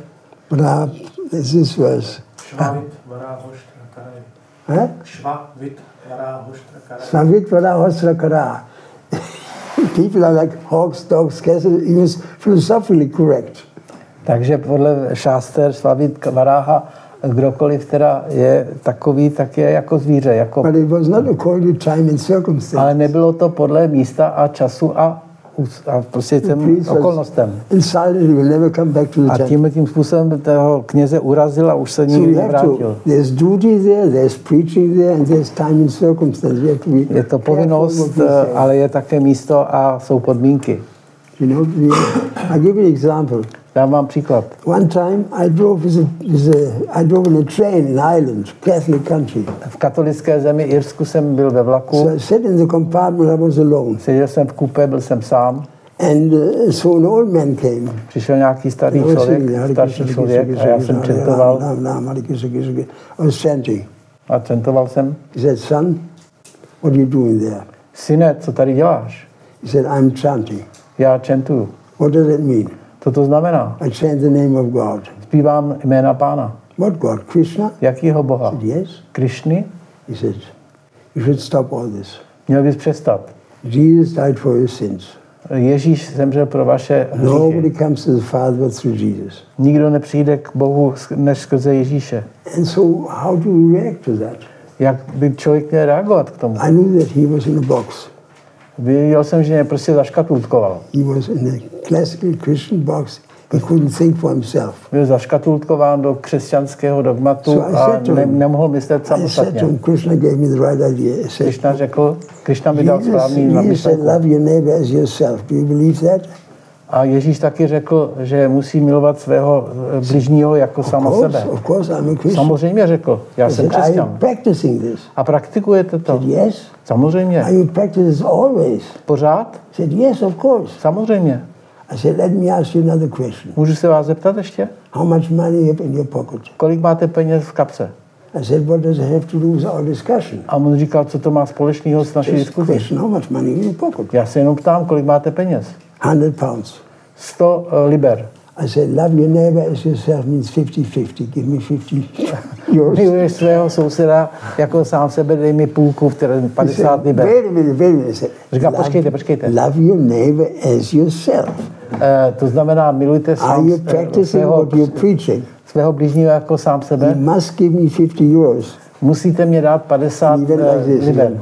is this verse? Švavit Varahostra Karaj. Huh? Švavit Varahostra Karaj. Savit Varahostra Kara. People are like hogs, dogs, cats. He was philosophically correct. Takže podle šáster Svavit Varáha, kdokoliv teda je takový, tak je jako zvíře. Jako, But it was not according to time and circumstance. ale nebylo to podle místa a času a prostě těm okolnostem. Insulted, he will never come back to the A temple. tím způsobem toho kněze urazil a už se So nikdy you have nevrátil. to, there's duty there, there's preaching there, and there's time and circumstance. You have to be Je to careful povinnost, what you say. ale je také místo a jsou podmínky. You know, I'll give you an example. Dám vám příklad. One time I drove I drove in a train in Ireland, Catholic country. V katolické zemi Irsku jsem byl ve vlaku, So I sat in the compartment, I was alone. seděl jsem v kupé, byl jsem sám. And so an old man came. Přišel nějaký starý I was člověk, singing, Hare starší Krishna, člověk Krishna, a já Krishna, jsem Hare čentoval Ram, Ram, Hare Krishna, Krishna, Krishna. I was chanting. a čentoval jsem. He said, son, what are you doing there? Syne, co tady děláš? He said, I'm chanting. Já čentuju. What does that mean? Co to znamená? I chant the name of God. Zpívám jména Pána. What God? Krishna? Jakýho Boha? I said, yes. Krišny? He said, you should stop all this. Měl bys přestat. Jesus died for your sins. Ježíš zemřel pro vaše Nobody hříchy. comes to the Father but through Jesus. Nikdo nepřijde k Bohu než skrze Ježíše. And so how do we react to that? Jak by člověk měl reagovat k tomu? I knew that he was in a box. Viděl jsem, že mě prostě zaškatultkoval. He was in a classical Christian box. He couldn't think for himself. Byl zaškatultkován do křesťanského dogmatu So I a said to him- nemohl myslet I said to samostatně. him, Krishna gave me the right idea. I said, Krishna mi dal správný Jesus said, myšlenku. love your neighbor as yourself. Do you believe that? A Ježíš taky řekl, že musí milovat svého bližního jako sama sebe. Of course, I'm a Christian. Samozřejmě řekl, já I jsem said, are you křesťan. practicing this? A praktikujete to? I said, yes. Samozřejmě. Are you practicing this always? Pořád? I said, yes, of course. Samozřejmě. I said, let me ask you another question. Můžu se vás zeptat ještě? How much money you have in your pocket? Kolik máte peněz v kapse? I said, what does it have to do with our discussion? A on říkal, co to má společného s naší Just diskuzí. question, how much money in your pocket? Já se jenom ptám, kolik máte peněz. 100 pounds. 100 liber. I said, love your neighbor as yourself means 50-50. Give me 50 euros. Miluješ svého souseda jako sám sebe, dej mi půlku, které He 50 said, liber. wait a minute. I said, Říká, počkejte. love your neighbor as yourself. To znamená, milujte Are you practicing what you're preaching? svého blížního jako sám You sebe. must give me 50 euros. Musíte mě dát 50 Even like this, liber.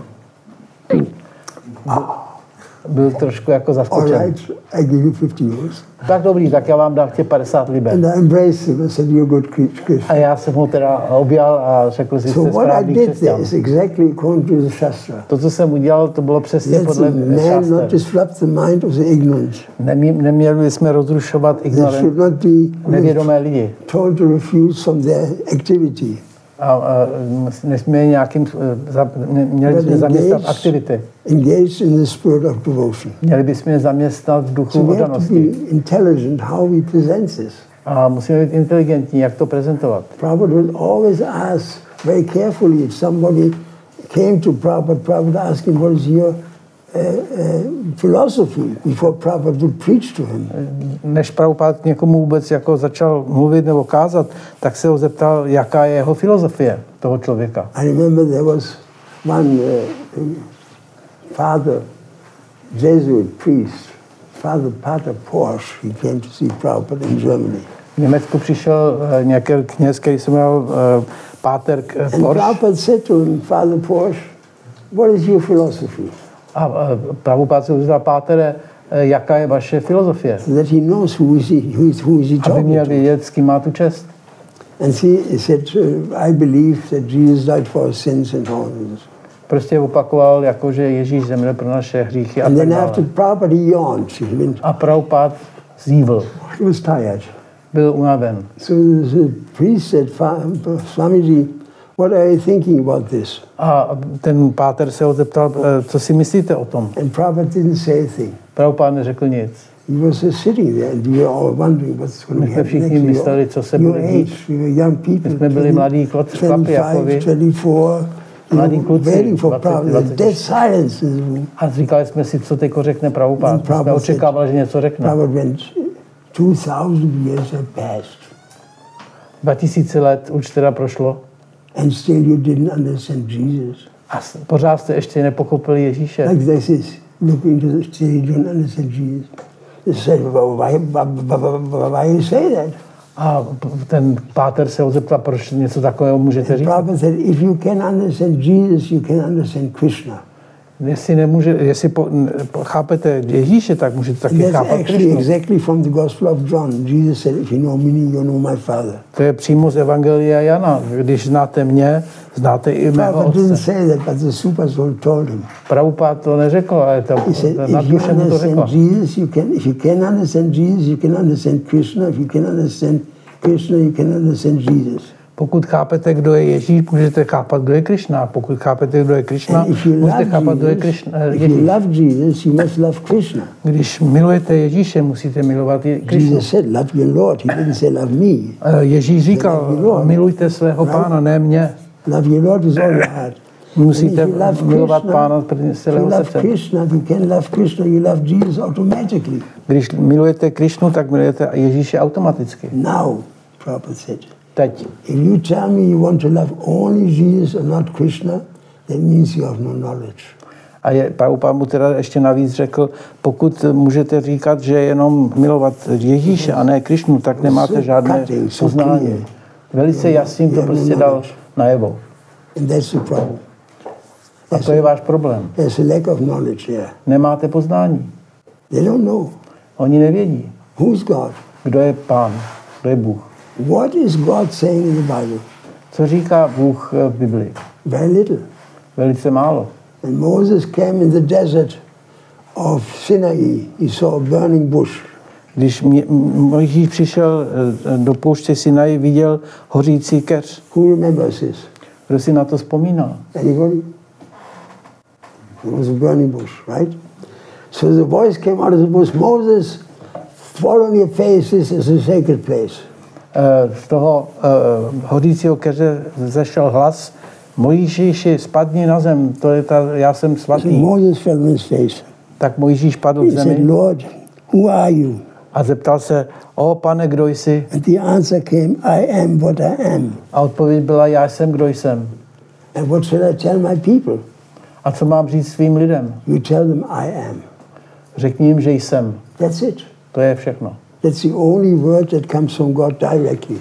Byl trošku jako All zaskočen. right, I give you 50 euros. Tak dobrý, tak já vám dám těch 50 liber. And I embraced him. I said, you're a good Christian. A já jsem ho teda objal a řekl si, So jste what I správný did there křesťan. is exactly according to the Shastra. To, co jsem udělal, to bylo přesně Let podle the man not šaster. disrupt the mind of the ignorant. Neměli jsme rozrušovat They should not be nevědomé lidi. told to refuse from their activity. A nesmíme nějakým, měli bychom zaměstnat aktivity. Engaged in the spirit of devotion. Měli bychom je zaměstnat v duchu So we have to oddanosti. be intelligent how we present this. A musíme být inteligentní, jak to prezentovat. Prabhupada would always ask very carefully if somebody came to Prabhupada asking what is your philosophy before Prabhupada would preach to him. Než Prabhupád někomu vůbec jako začal mluvit nebo kázat, tak se ho zeptal, jaká je jeho filozofie toho člověka. I remember there was one father, Jesuit priest, Father Pater Porsche. He came to see Prabhupada in Germany. V Německu přišel nějaký kněz, který se jmenoval Páter And Porsche. Prabhupada said to him, Father Porsche, what is your philosophy? A Prabhupád se zeptal, Pátere, jaká je vaše filozofie? So that he knows who is he Aby talking měl to. vědět, s kým má tu čest. And he said, I believe that Jesus died for our sins and all this. Prostě opakoval, jako že Ježíš zemřel pro naše hříchy a And tak then dále. after Prabhupada he yawned. A Prabhupád zívl, He was tired. byl unaven. So the priest said, Swamiji, what are you thinking about this? A ten páter se ho zeptal, co si myslíte o tom? And Prabhupada didn't say a thing. Prabhupád neřekl nic. He was just sitting there, and we were all wondering what's going to My jsme happen všichni next. mysleli, co se Your bude dít. age, we were young people, My jsme byli mladí chlapi jako vy. 24, Mladí kluci, waiting for 20, Prabhupada. 20. Dead silence in the room. A říkali jsme si, co teď řekne Prabhupád. Then My jsme Prabhupada očekávali, že něco řekne. Prabhupada went, 2,000 years have passed, 2000 let už teda prošlo and still you didn't understand Jesus. a pořád jste ještě nepochopili Ježíše. Like this is looking to the still you don't understand Jesus. They said, why you say that? A ten páter se ho zeptal, proč něco takového můžete říct. Prabhupada said, if you can understand Jesus, you can understand Krishna. Jestli chápete Ježíše, tak můžete And taky that's chápat actually Krišnu. exactly from the Gospel of John. Jesus said, if you know me, you know my Father. To je přímo z Evangelia Jana. Když znáte mě, znáte i mého Prabhupada didn't otce. say that, but the super soul told him. Prabhupád to neřekl, ale He said, na if you duše mu to řekl. understand Jesus, if you can understand Jesus, you can understand Krishna. If you can understand Krishna, you can understand Jesus. Pokud chápete, kdo je Ježíš, můžete chápat, kdo je Krišna. Pokud chápete, kdo je Krišna, And if you můžete love chápat, kdo je Jesus, if you Ježíš. love Jesus, you must love Krishna. Když milujete Ježíše, musíte milovat i Krišnu. Jesus said, love your Lord. He didn't say, love me. Ježíš říkal, milujte svého pána, ne mě. Love your Lord with all your heart. Musíte And if you love milovat Krishna, pána z if you celého love srdce. Krishna, if you can love Krishna, you love Jesus automatically. Když milujete Krišnu, tak milujete Ježíše automaticky. Now, Prabhupada said, Teď. if you tell me you want to love only Jesus and not Krishna, that means you have no knowledge. A Prabhupád mu teda ještě navíc řekl, pokud můžete říkat, že jenom milovat Ježíše a ne Krišnu, tak nemáte žádné poznání. Velice jasně to prostě dal najevo. And that's the problem. A to je váš problém. There's a lack of knowledge here. Nemáte poznání. They don't know. Oni nevědí. Who's God? Kdo je Pán? Kdo je Bůh? What is God saying in the Bible? Co říká Bůh v Biblii? Very little. Velice málo. When Moses came in the desert of Sinai, he saw a burning bush. Když Mojžíš přišel do pouště Sinai, viděl hořící keř. Who remembers this? Kdo si na to vzpomíná? Anybody? It was a burning bush, right? So the voice came out of the bush, Moses, fall on your face, this is a sacred place. Z toho hořícího keře zešel hlas, Mojžíši, spadni na zem, to je já jsem So svatý. Moses fell on his face. Tak Mojžíš padl v He said, zemi Lord, who are you? a zeptal se, o pane, kdo jsi? And the answer came, I am what I am. A odpověď byla, já jsem, kdo jsem. And what should I tell my people? A co mám říct svým lidem? You tell them I am. Řekni jim, že jsem. That's it. To je všechno. That's the only word that comes from God directly.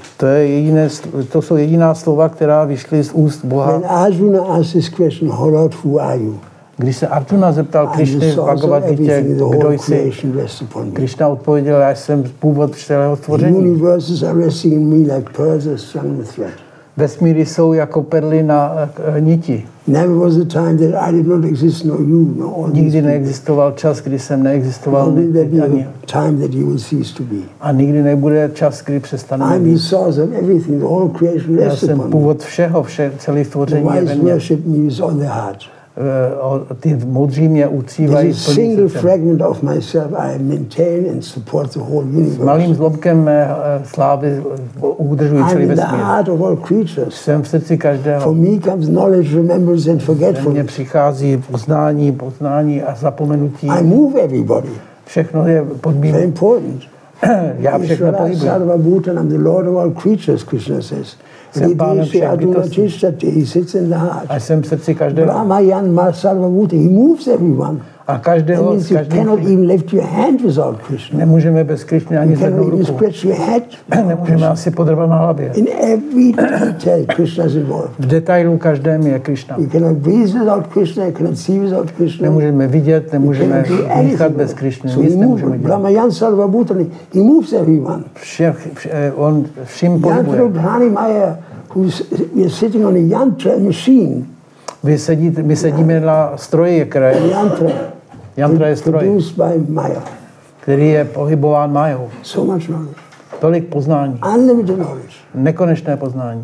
To jsou jediná slova, která vyšly z úst Boha. When Arjuna asked this question, how Lord, who are you? Když se Arjuna zeptal I'm the Krišny v source of Bhagavad Gita, everything, the kdo whole jsi, creation rests upon me. Krišna odpověděl, já jsem původ celého The stvoření. universes are resting in me like pearls are strung in a thread. Vesmíry jsou jako perly na niti. Never was a time that I did not exist, nor you, nor all these Nikdy people. neexistoval čas, kdy jsem neexistoval Nor will there be ani. a time that you will cease to be. A nikdy nebude čas, kdy přestaneme I'm the být. source of everything, the whole creation Já rests jsem upon me. původ všeho, celé The stvoření je ve wise mně. worship me with all their heart. Ty moudří mě uctívají There's a plným single srdcem. fragment of myself I maintain and support the whole S malým universe. zlomkem mé slávy udržuji I'm celý in the vesmír. heart of all creatures. Jsem v srdci For každého. me comes knowledge, remembrance, and Mně forgetfulness. přichází poznání a zapomenutí. I move everybody. Všechno je pod mým. Very important. Já všechno Ishvara pohybuji. Sarva Bhutanam, the Lord of all creatures, Krishna says. Jsem pánem Hrideshi všech Aduna bytostí. Tishtati, he sits in the heart. A jsem v srdci každého. Brahmayan Mar Sarva Bhuta, he moves everyone. A That každého, means s you každým cannot even lift your hand without Krishna. nemůžeme bez Krišny ani You cannot zvednout even ruku. scratch your head. Nemůžeme asi podrbat na hlavě. In every detail, Krishna is involved. V detailu každém je Krišna. You cannot breathe without Krishna, you cannot see without Krishna. Nemůžeme vidět, nemůžeme cannot do dýchat anything. bez Krišny. So Nic he nemůžeme moves. dělat. Brahmayan Sarva Bhutani, he moves everyone. On vším pohybuje. Yantra Maya, we are sitting on a yantra machine. My sedíme na stroji, které Yantra je stroj, Produced by Maya. který je pohybován Majou. So much knowledge. Tolik poznání. Unlimited knowledge. Nekonečné poznání.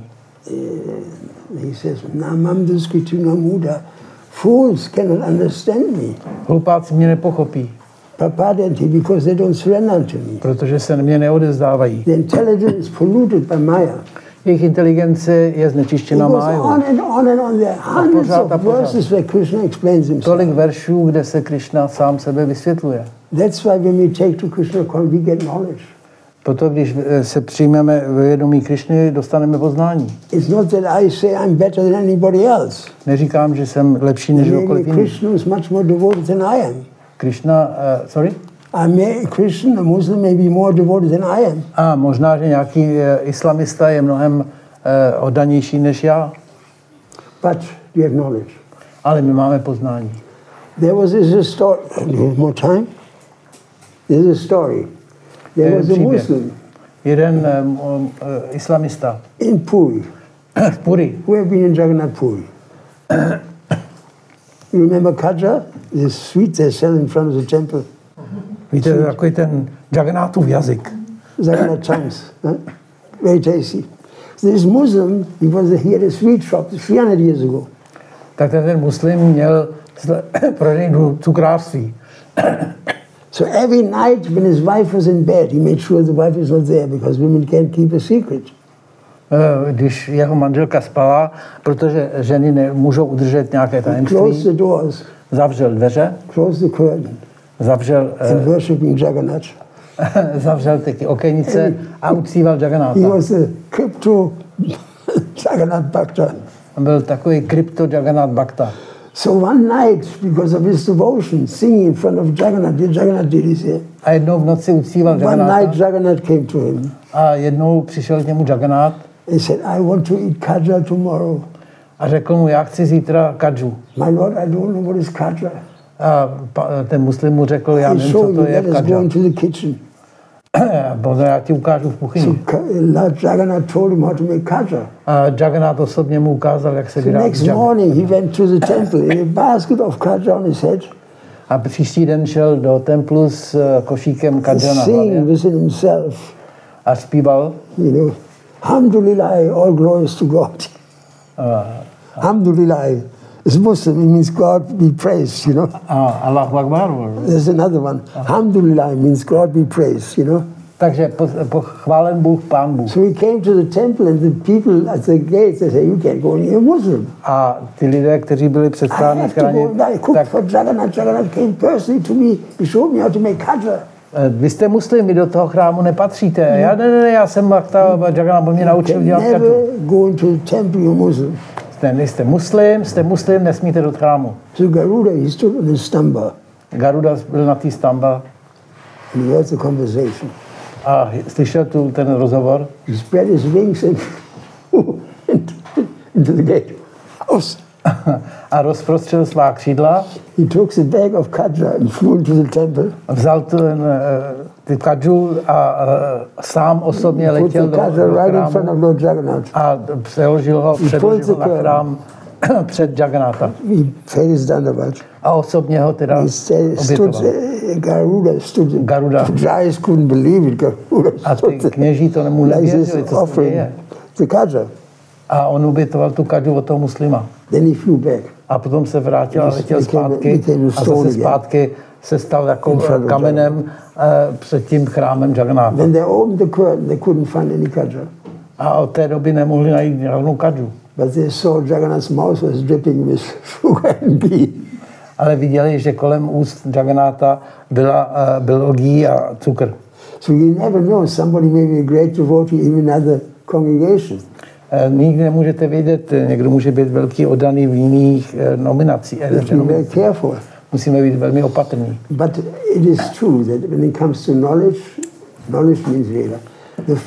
He says, Namam Duskritu Namuda. Fools cannot understand me. Hlupáci mě nepochopí, Papadanti, because they don't surrender to me. protože se mě neodezdávají. The intelligence is polluted by Maya. Jejich inteligence je It znečištěna goes Májou. on and on and on. There are hundreds pořád a of pořád. verses where Krishna explains himself. Tolik veršů, kde se Krišna sám sebe vysvětluje. That's why when we take to Krishna consciousness, we get knowledge. Proto, když se přijmeme vědomí Krišny, dostaneme poznání. It's not that I say I'm better than anybody else. Neříkám, že jsem lepší než Maybe kdokoliv jiný. Krishna is much more devoted than I am. Krišna, sorry? A Christian, a Muslim may be more devoted than I am. A možná, že nějaký islamista je mnohem oddanější než já, But we have knowledge. ale my máme poznání. There was this story. Do you have more time? There's a story. There was a Příběh. Muslim Jeden islamista in Puri v Puri. who have been in Jagannath Puri. You remember Khaja? The sweet they sell in front of the temple. Víte, takový ten Jagannathův jazyk. Jagannath Times. Huh? Very tasty. This Muslim, he had a sweet shop 300 years ago. Tak ten muslim měl prodejnu cukrářství. So every night when his wife was in bed, he made sure the wife is not there because women can't keep a secret. Když jeho manželka spala, protože ženy nemůžou udržet nějaké He closed tajemství, the doors, zavřel dveře, closed the curtain, zavřel, and worshiping Jagannath. zavřel ty okenice a uctíval He Jagannatha. was a crypto Jagannath Bhakta. On byl takový krypto Jagannath Bhakta. So one night, because of his devotion, singing in front of Jagannath, Jagannath did his hair. A jednou v noci uctíval One Jagannatha. night Jagannath came to him. A jednou přišel k němu Jagannath He said, I want to eat kaja tomorrow. a řekl mu, já chci zítra kadžu. My Lord, I don't know what is kaja. A ten muslim mu řekl, já I nevím, show co you, to je let us go kadža. into the kitchen. Já ti ukážu v So kuchyni. Lord Jagannath told him how to make kaja. A Jagannath osobně mu ukázal, jak se The vyrábí next džak. morning he went to the temple in a basket of kaja on his head, A příští den šel do templu s košíkem kadža na singing hlavě within himself, a zpíval you know, Alhamdulillah, all glories to God. Alhamdulillah is Muslim, it means God be praised, you know. a Allahu Akbar. There's another one. Alhamdulillah means God be praised, you know. Takže pochválen Bůh, Pán Bůh. So he came to the temple and the people at the gates, they say, you can't go in, you're Muslim. A ty lidé, kteří byli před I chrámem have to go chráně, and I cooked tak for Jagannath. Jagannath came personally to me. He showed me how to make kaja. vy jste muslim, vy do toho chrámu nepatříte. Já ne, já jsem Jagannath mě naučil dělat kadžu. Never go into the temple, you're Muslim. Jste muslim, nesmíte do chrámu. So Garuda, he stood on his stamba Garuda byl na té stamba and he heard the conversation. a slyšel ten rozhovor He spread his wings and into the gate house. a rozprostřel svá křídla, He took the bag of kaja and flew into the temple. vzal ty kadžu a sám osobně Put letěl the do kaja right in front chrámu of Lord Jagannath. a předložil ho na chrám před Jagannatha. He paid his dandavat. A osobně ho teda He stood, obětoval. Garuda stood. Garuda. The guys couldn't believe it. Garuda A ty stood there. kněží to nemu Like nevěřili, this co se offering, děje. the kaja. A on obětoval tu kadžu od toho muslima. Then he flew back. A potom se vrátil a letěl zpátky became a stone zase again. zpátky se stal jako In front of kamenem před tím chrámem Jagannatha. When they opened the curtain, they couldn't find any kaja. A od té doby nemohli najít žádnou kadžu. But they saw Jagannath's mouth was dripping with sugar and ghee. Ale viděli, že kolem úst Jagannatha byl ghee a cukr. So you never know, somebody may be a great devotee in another congregation. Nikdy nemůžete vědět, někdo může být velký oddaný v jiných nominacích. You have to be very careful. Musíme být velmi opatrní. But it is true that when it comes to knowledge, knowledge means Veda. The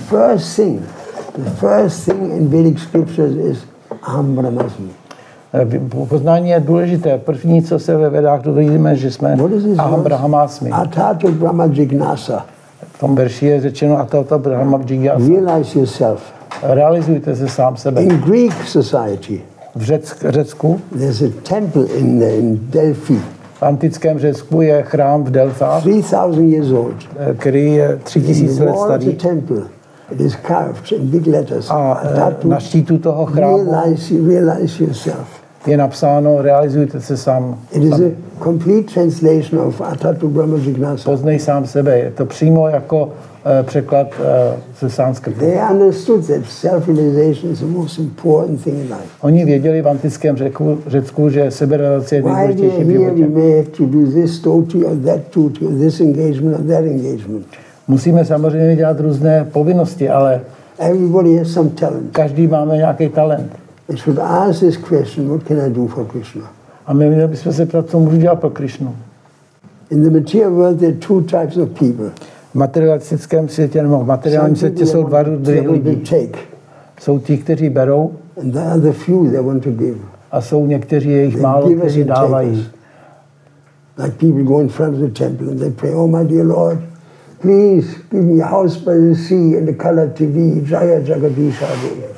first thing in Vedic scriptures is Aham Brahmasmi. Poznání je důležité. První, co se ve Vedách dozvíme, že jsme What is this Aham verse? Brahmasmi. Atato Brahma Jignasa. V tom verši je řečeno Atato Brahma Jignasa. Realize yourself. Realizujte se sám sebe. In Greek society, V Řecku, there's a temple in Delphi, v antickém Řecku je chrám v Delfách, 3,000 years old. který je In 3000 the let wall of the starý. temple, it is carved in big letters. A Atato, na štítu toho chrámu realize yourself. je napsáno realizujte se sám. It is a complete translation of Atato Brahma Jignasa. Poznej sám sebe. Je to přímo jako překlad ze sanskrtu. They understood that self-realization is the most important thing in life. Oni věděli v antickém Řecku, že seberealizace je While we nejdůležitější are v here, we životě. may have to do this duty or that duty or this engagement or that engagement. Musíme samozřejmě dělat různé povinnosti, ale Everybody has some talent. každý máme nějaký talent. I should ask this question, what can I do for Krishna? A my měli bychom se ptát, co můžu dělat pro Krišnu. In the material world, there are two types of people. V materialistickém světě nebo v materiálním světě jsou dva druhy lidí. take, Jsou ti, kteří berou and there are the few that want to give. a jsou někteří, je jich They málo, give us kteří and take dávají. us. Like people go in front of the temple and they pray, oh my dear Lord, please give me a house by the sea and a color TV, Jaya Jagadish Adi.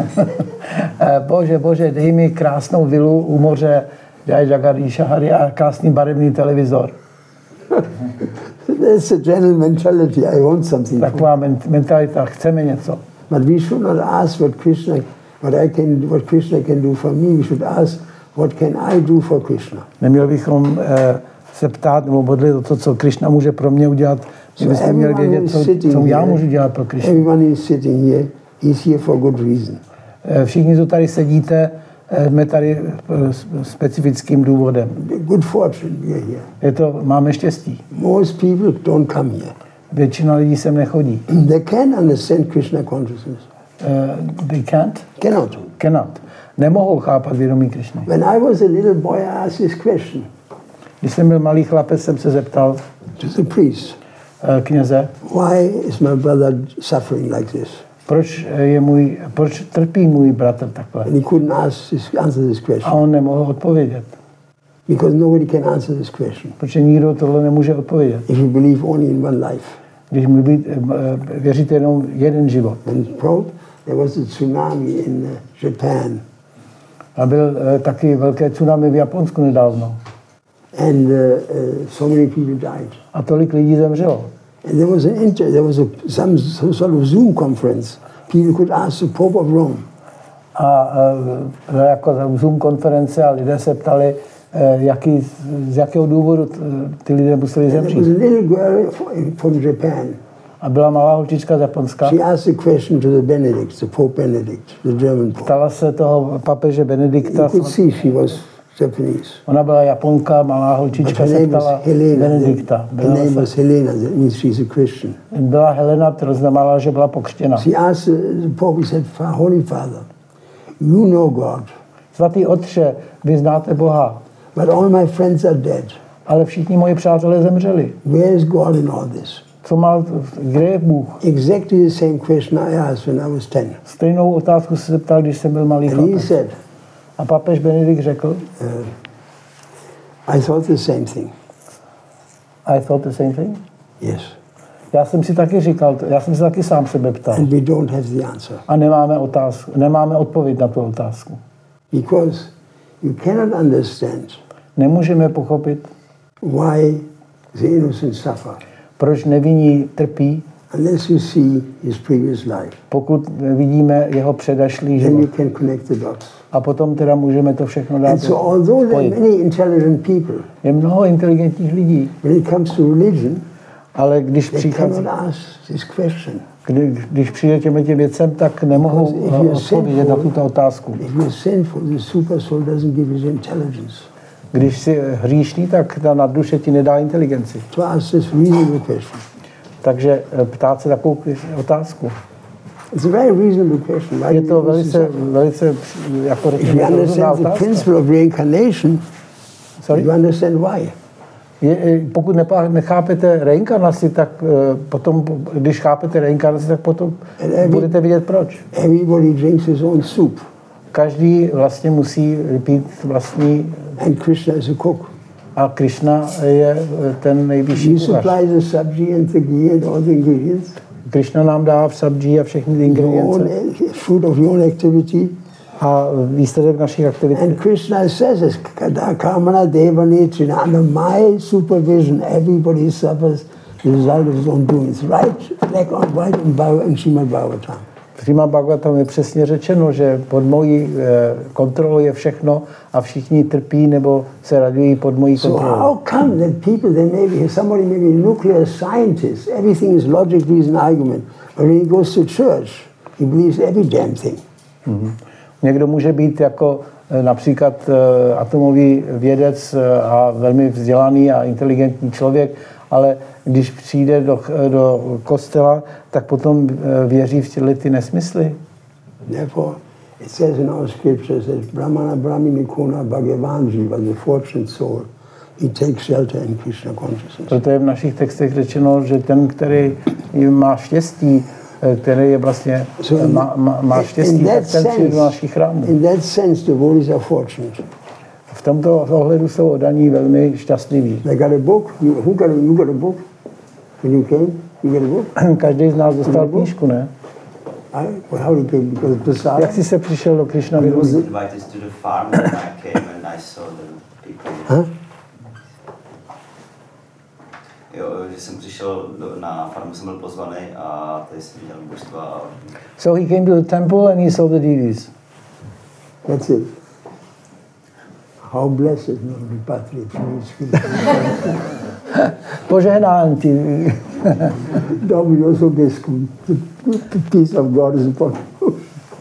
Bože, Bože, dej mi krásnou vilu u moře, Jai Jagadiša Hari a krásný barevný televizor. That's a general mentality, I want something. Taková mentalita, chceme něco. But we should not ask what Krishna can do for me. We should ask, what can I do for Krishna? Neměli bychom se ptát nebo modlit o to, co Krišna může pro mě udělat. My bychom měli vědět, co já můžu dělat pro Krišnu. Everyone is sitting here, he's here for good reason. Všichni, co tady sedíte, jsme tady specifickým důvodem. Good fortune, we are here. Máme štěstí. Most people don't come here. Většina lidí sem nechodí. They can understand Krishna consciousness. They can't? Cannot. Cannot. nemohou chápat vědomí Krišny. When I was a little boy, I asked this question Když jsem byl malý chlapec, jsem se zeptal to the priest. Kněze, Why is my brother suffering like this? proč trpí můj bratr takhle? And he couldn't answer this A question on nemohl odpovědět. because nobody can answer this question Protože nikdo tohle nemůže odpovědět. if you believe only in one life. Když věříte jenom jeden život. And there was a tsunami in Japan, A byl taky velké tsunami v Japonsku nedávno. and so many people died. A tolik lidí zemřelo. And there was some sort of Zoom conference. People could ask the Pope of Rome. A jako Zoom konference a lidé se ptali, z jakého důvodu ty lidé museli There was zemřít. a little girl from Japan. A byla malá holčička z Japonska. She asked the question to the Benedict, the Pope Benedict, the German Pope. Ptala se toho papeže Benedikta. You could see she was Japanese. Ona byla Japonka, malá But holčička her se name ptala was Helena. Benedikta. Her name was Helena, that means she's a Christian. Byla Helena, to znamená, že byla pokřtěna. She asked the Pope, he said, Holy Father, you know God, Svatý otče, vy znáte Boha, but all my friends are dead. ale všichni moji přátelé zemřeli. Where is God in all this? Kde je Bůh? Exactly the same question I asked when I was 10. Stejnou otázku se zeptal, když jsem byl malý And he chlapec. said, A papež Benedikt řekl, I thought the same thing. I thought the same thing. Yes. Já jsem si taky sám sebe ptal. And we don't have the answer. A nemáme odpověď na tu otázku. Because you cannot understand Nemůžeme pochopit, why the innocent suffer proč nevinní trpí, unless you see his previous life. pokud vidíme jeho předešlý Then you život. can connect the dots. A potom teda můžeme to všechno dát. And so although there are spojit. many intelligent people, Je mnoho inteligentních lidí, when it comes to religion, ale když they přichází, cannot ask this question. když přijde těm věcem, tak nemohou Because if you're odpovědět na sinful- tuto otázku. If you're sinful, the super soul doesn't give you intelligence. Když jsi hříšný, tak ta nadduše ti nedá inteligenci. To ask this reasonable question. Takže ptát se takovou otázku. It's a very reasonable question. Why Je do to you listen to velice jako If you řekněme, rozumná understand the otázka. principle of reincarnation, Sorry? you understand why. Pokud nechápete reinkarnaci, tak potom, když chápete reinkarnaci, tak potom budete vidět proč. Everybody drinks his own soup, Každý vlastně musí pít vlastní and Krishna is a cook. a Krishna je ten nejvyšší You kuchař. supply the sabji and the ghee and all the ingredients, Krishna nám dá v sabji a všechny ty your own ingredience fruit of your own activity. a výsledek našich aktivit. And Krishna says, this, Kada Kamana Devani Trina, under my supervision, everybody suffers the result of his own doing. It's right, black on white in Srimad Bhagavatam. V Srimad Bhagavatam je přesně řečeno, že pod mojí kontrolou je všechno a všichni trpí nebo se radují pod mojí So kontrolou. how come that people, they may be, somebody may be a nuclear scientist, everything is logic, reason, argument, but when he goes to church, he believes every damn thing. Někdo může být jako například atomový vědec a velmi vzdělaný a inteligentní člověk, ale když přijde do kostela, tak potom věří v tyhle ty nesmysly. Therefore, it says in our scriptures that Brahmana Brahmini Kona Bhagavan Jiva, the fortunate soul, he takes shelter in Krishna consciousness. Proto je v našich textech řečeno, že ten, který má štěstí, který je vlastně, má štěstí, tak ten přijde do našich chrámů. In that sense, devotees are fortunate. V tomto ohledu jsou oddaní velmi šťastliví. They got a book. You got a book? When you came, you got a book? Každý z nás dostal knížku, ne? How you came? Because of Prasad? Jak jsi se přišel do Krishna I was vědomí? invited to the farm and I came and I saw the people. Huh? Jo, že jsem přišel na farmu, jsem byl pozvaný a tady jsem viděl božstva. So he came to the temple and he saw the deities. That's it. How blessed, no, repatriate. Požehnán ti. Domino Sobescu, the peace of God is upon you.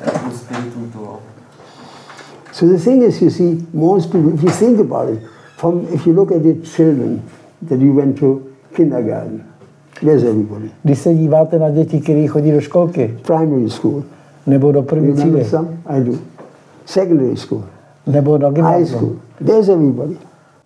So the thing is, you see, most people, if you think about it, if you look at the children that you went to kindergarten, where's everybody? Když se díváte na děti, které chodí do školky, Primary school. nebo do You první remember třídy, some? I do. secondary school, nebo na high gymnázium. school. There's everybody.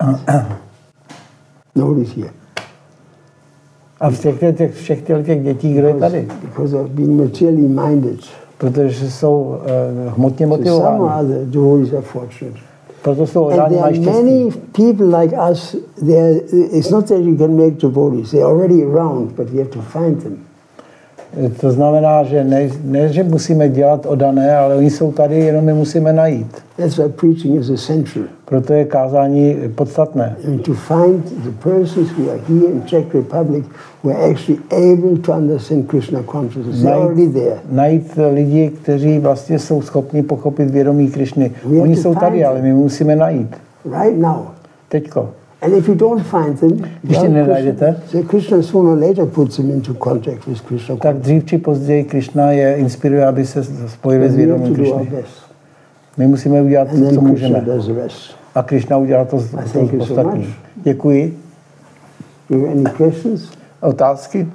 Nobody's here. A všech těch dětí, kdo je tady? Because of being materially minded. Protože jsou hmotně So some motivováni. other devotees are fortunate. Proto jsou And odáni there mají are štěstí. many people like us. It's not that you can make devotees; they're already around, but we have to find them. To znamená, že ne, že musíme dělat odané, ale oni jsou tady, jenom je musíme najít. That's why preaching is essential. Proto je kázání podstatné. And to find the persons who are here in Czech Republic who are actually able to understand Krishna consciousness. They're already there. Najít lidi, kteří vlastně jsou schopni pochopit vědomí Krišny. We have Oni to jsou tady, find ale my musíme najít. Right now. Teďko. And if you don't find them, Když je nenajdete, Krishna sooner or later puts them into contact with Krishna. tak dřív či později Krišna je inspiruje, aby se spojili s And we have vědomím to do our Krišny. best. My musíme udělat And to, co then Krishna můžeme. does the rest. A Krišna udělá to thank you so ostatní. much. Děkuji. Do you have any questions? Otázky?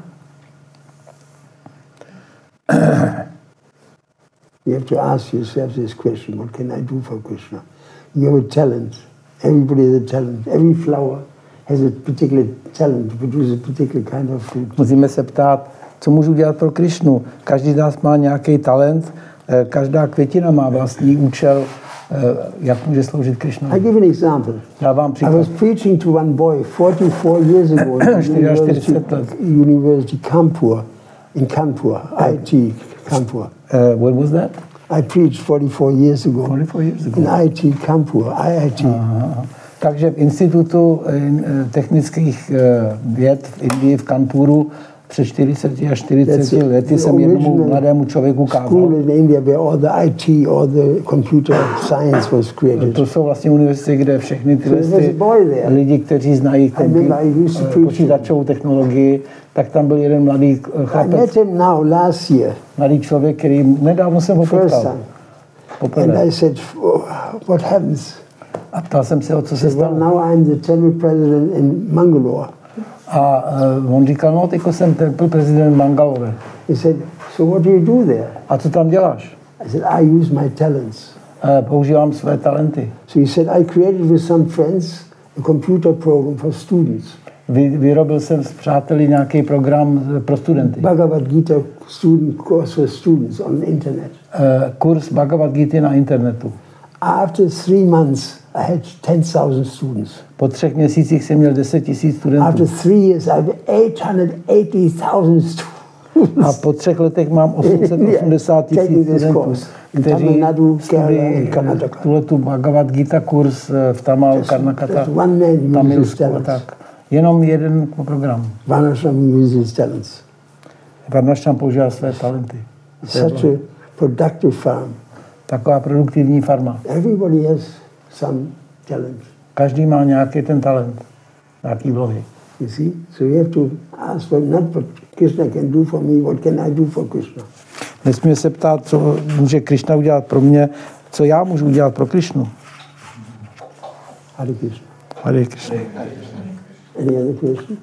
You have to ask yourself this question: what can I do for Krishna? You have a talent. Everybody has a talent. Every flower has a particular talent to produce a particular kind of fruit. Musíme se ptát, co můžu dělat pro Krišnu. Každý z nás má nějaký talent, každá květina má vlastní účel, jak může sloužit Krišnovi. I give an example. Já vám I příklad. was preaching to one boy 44 years ago at University Kanpur, in Kanpur, IT Kanpur. What was that? I preached 44 years ago 44 years ago. in IT Kanpur, IIT. Aha. Takže v Institutu technických věd v Indii, v Kanpuru, před 40 až 40 lety jsem jednomu mladému člověku kázal. School in India where all the IT, all the computer science was created. To jsou vlastně univerzity, kde všechny tyhle So there's a boy there. lidi, kteří znají I used to preach počítačovou technologii, tak tam byl jeden mladý I met chlapec, him now last year, mladý člověk, který nedávno jsem ho first potkal. time. And Poprvé. I said, oh, what happens? A ptal jsem se, o co se Well, stalo. now I'm the temple president in Mangalore. A on říkal, no, teďko jsem temple prezident Mangalore. He said, so what do you do there? A co tam děláš? I said, I use my talents. Používám své talenty. So he said, I created with some friends a computer program for students. Vyrobil jsem s přáteli nějaký program pro studenty. Bhagavad Gita student course for students on the internet. Kurz Bhagavad Gita na internetu. After 3 months, I had 10,000 students. Po 3 měsících jsem měl 10 000 studentů. After 3 years, I have 880,000 students. A po 3 letech mám 880 000 studentů, kteří studují tuhletu Bhagavad Gita kurz v Tamil, Karnataka, Tamilsku a tak. Jenom jeden program. Varnashram uses talents. Varnashram používá své talenty. Such a productive farm. Taková produktivní farma. Everybody has some talent. Každý má nějaký ten talent, nějaký vlohy. You see? So you have to ask for not what Krishna can do for me, what can I do for Krishna? Nesmíme se ptát, co může Krišna udělat pro mě, co já můžu udělat pro Krišnu. Hare Krishna. Hare Krishna. Any other question?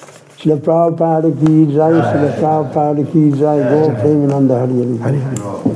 Shila Prabhupada ki jai, Shila Prabhupada ki jai, Go Premananda Hari Hari.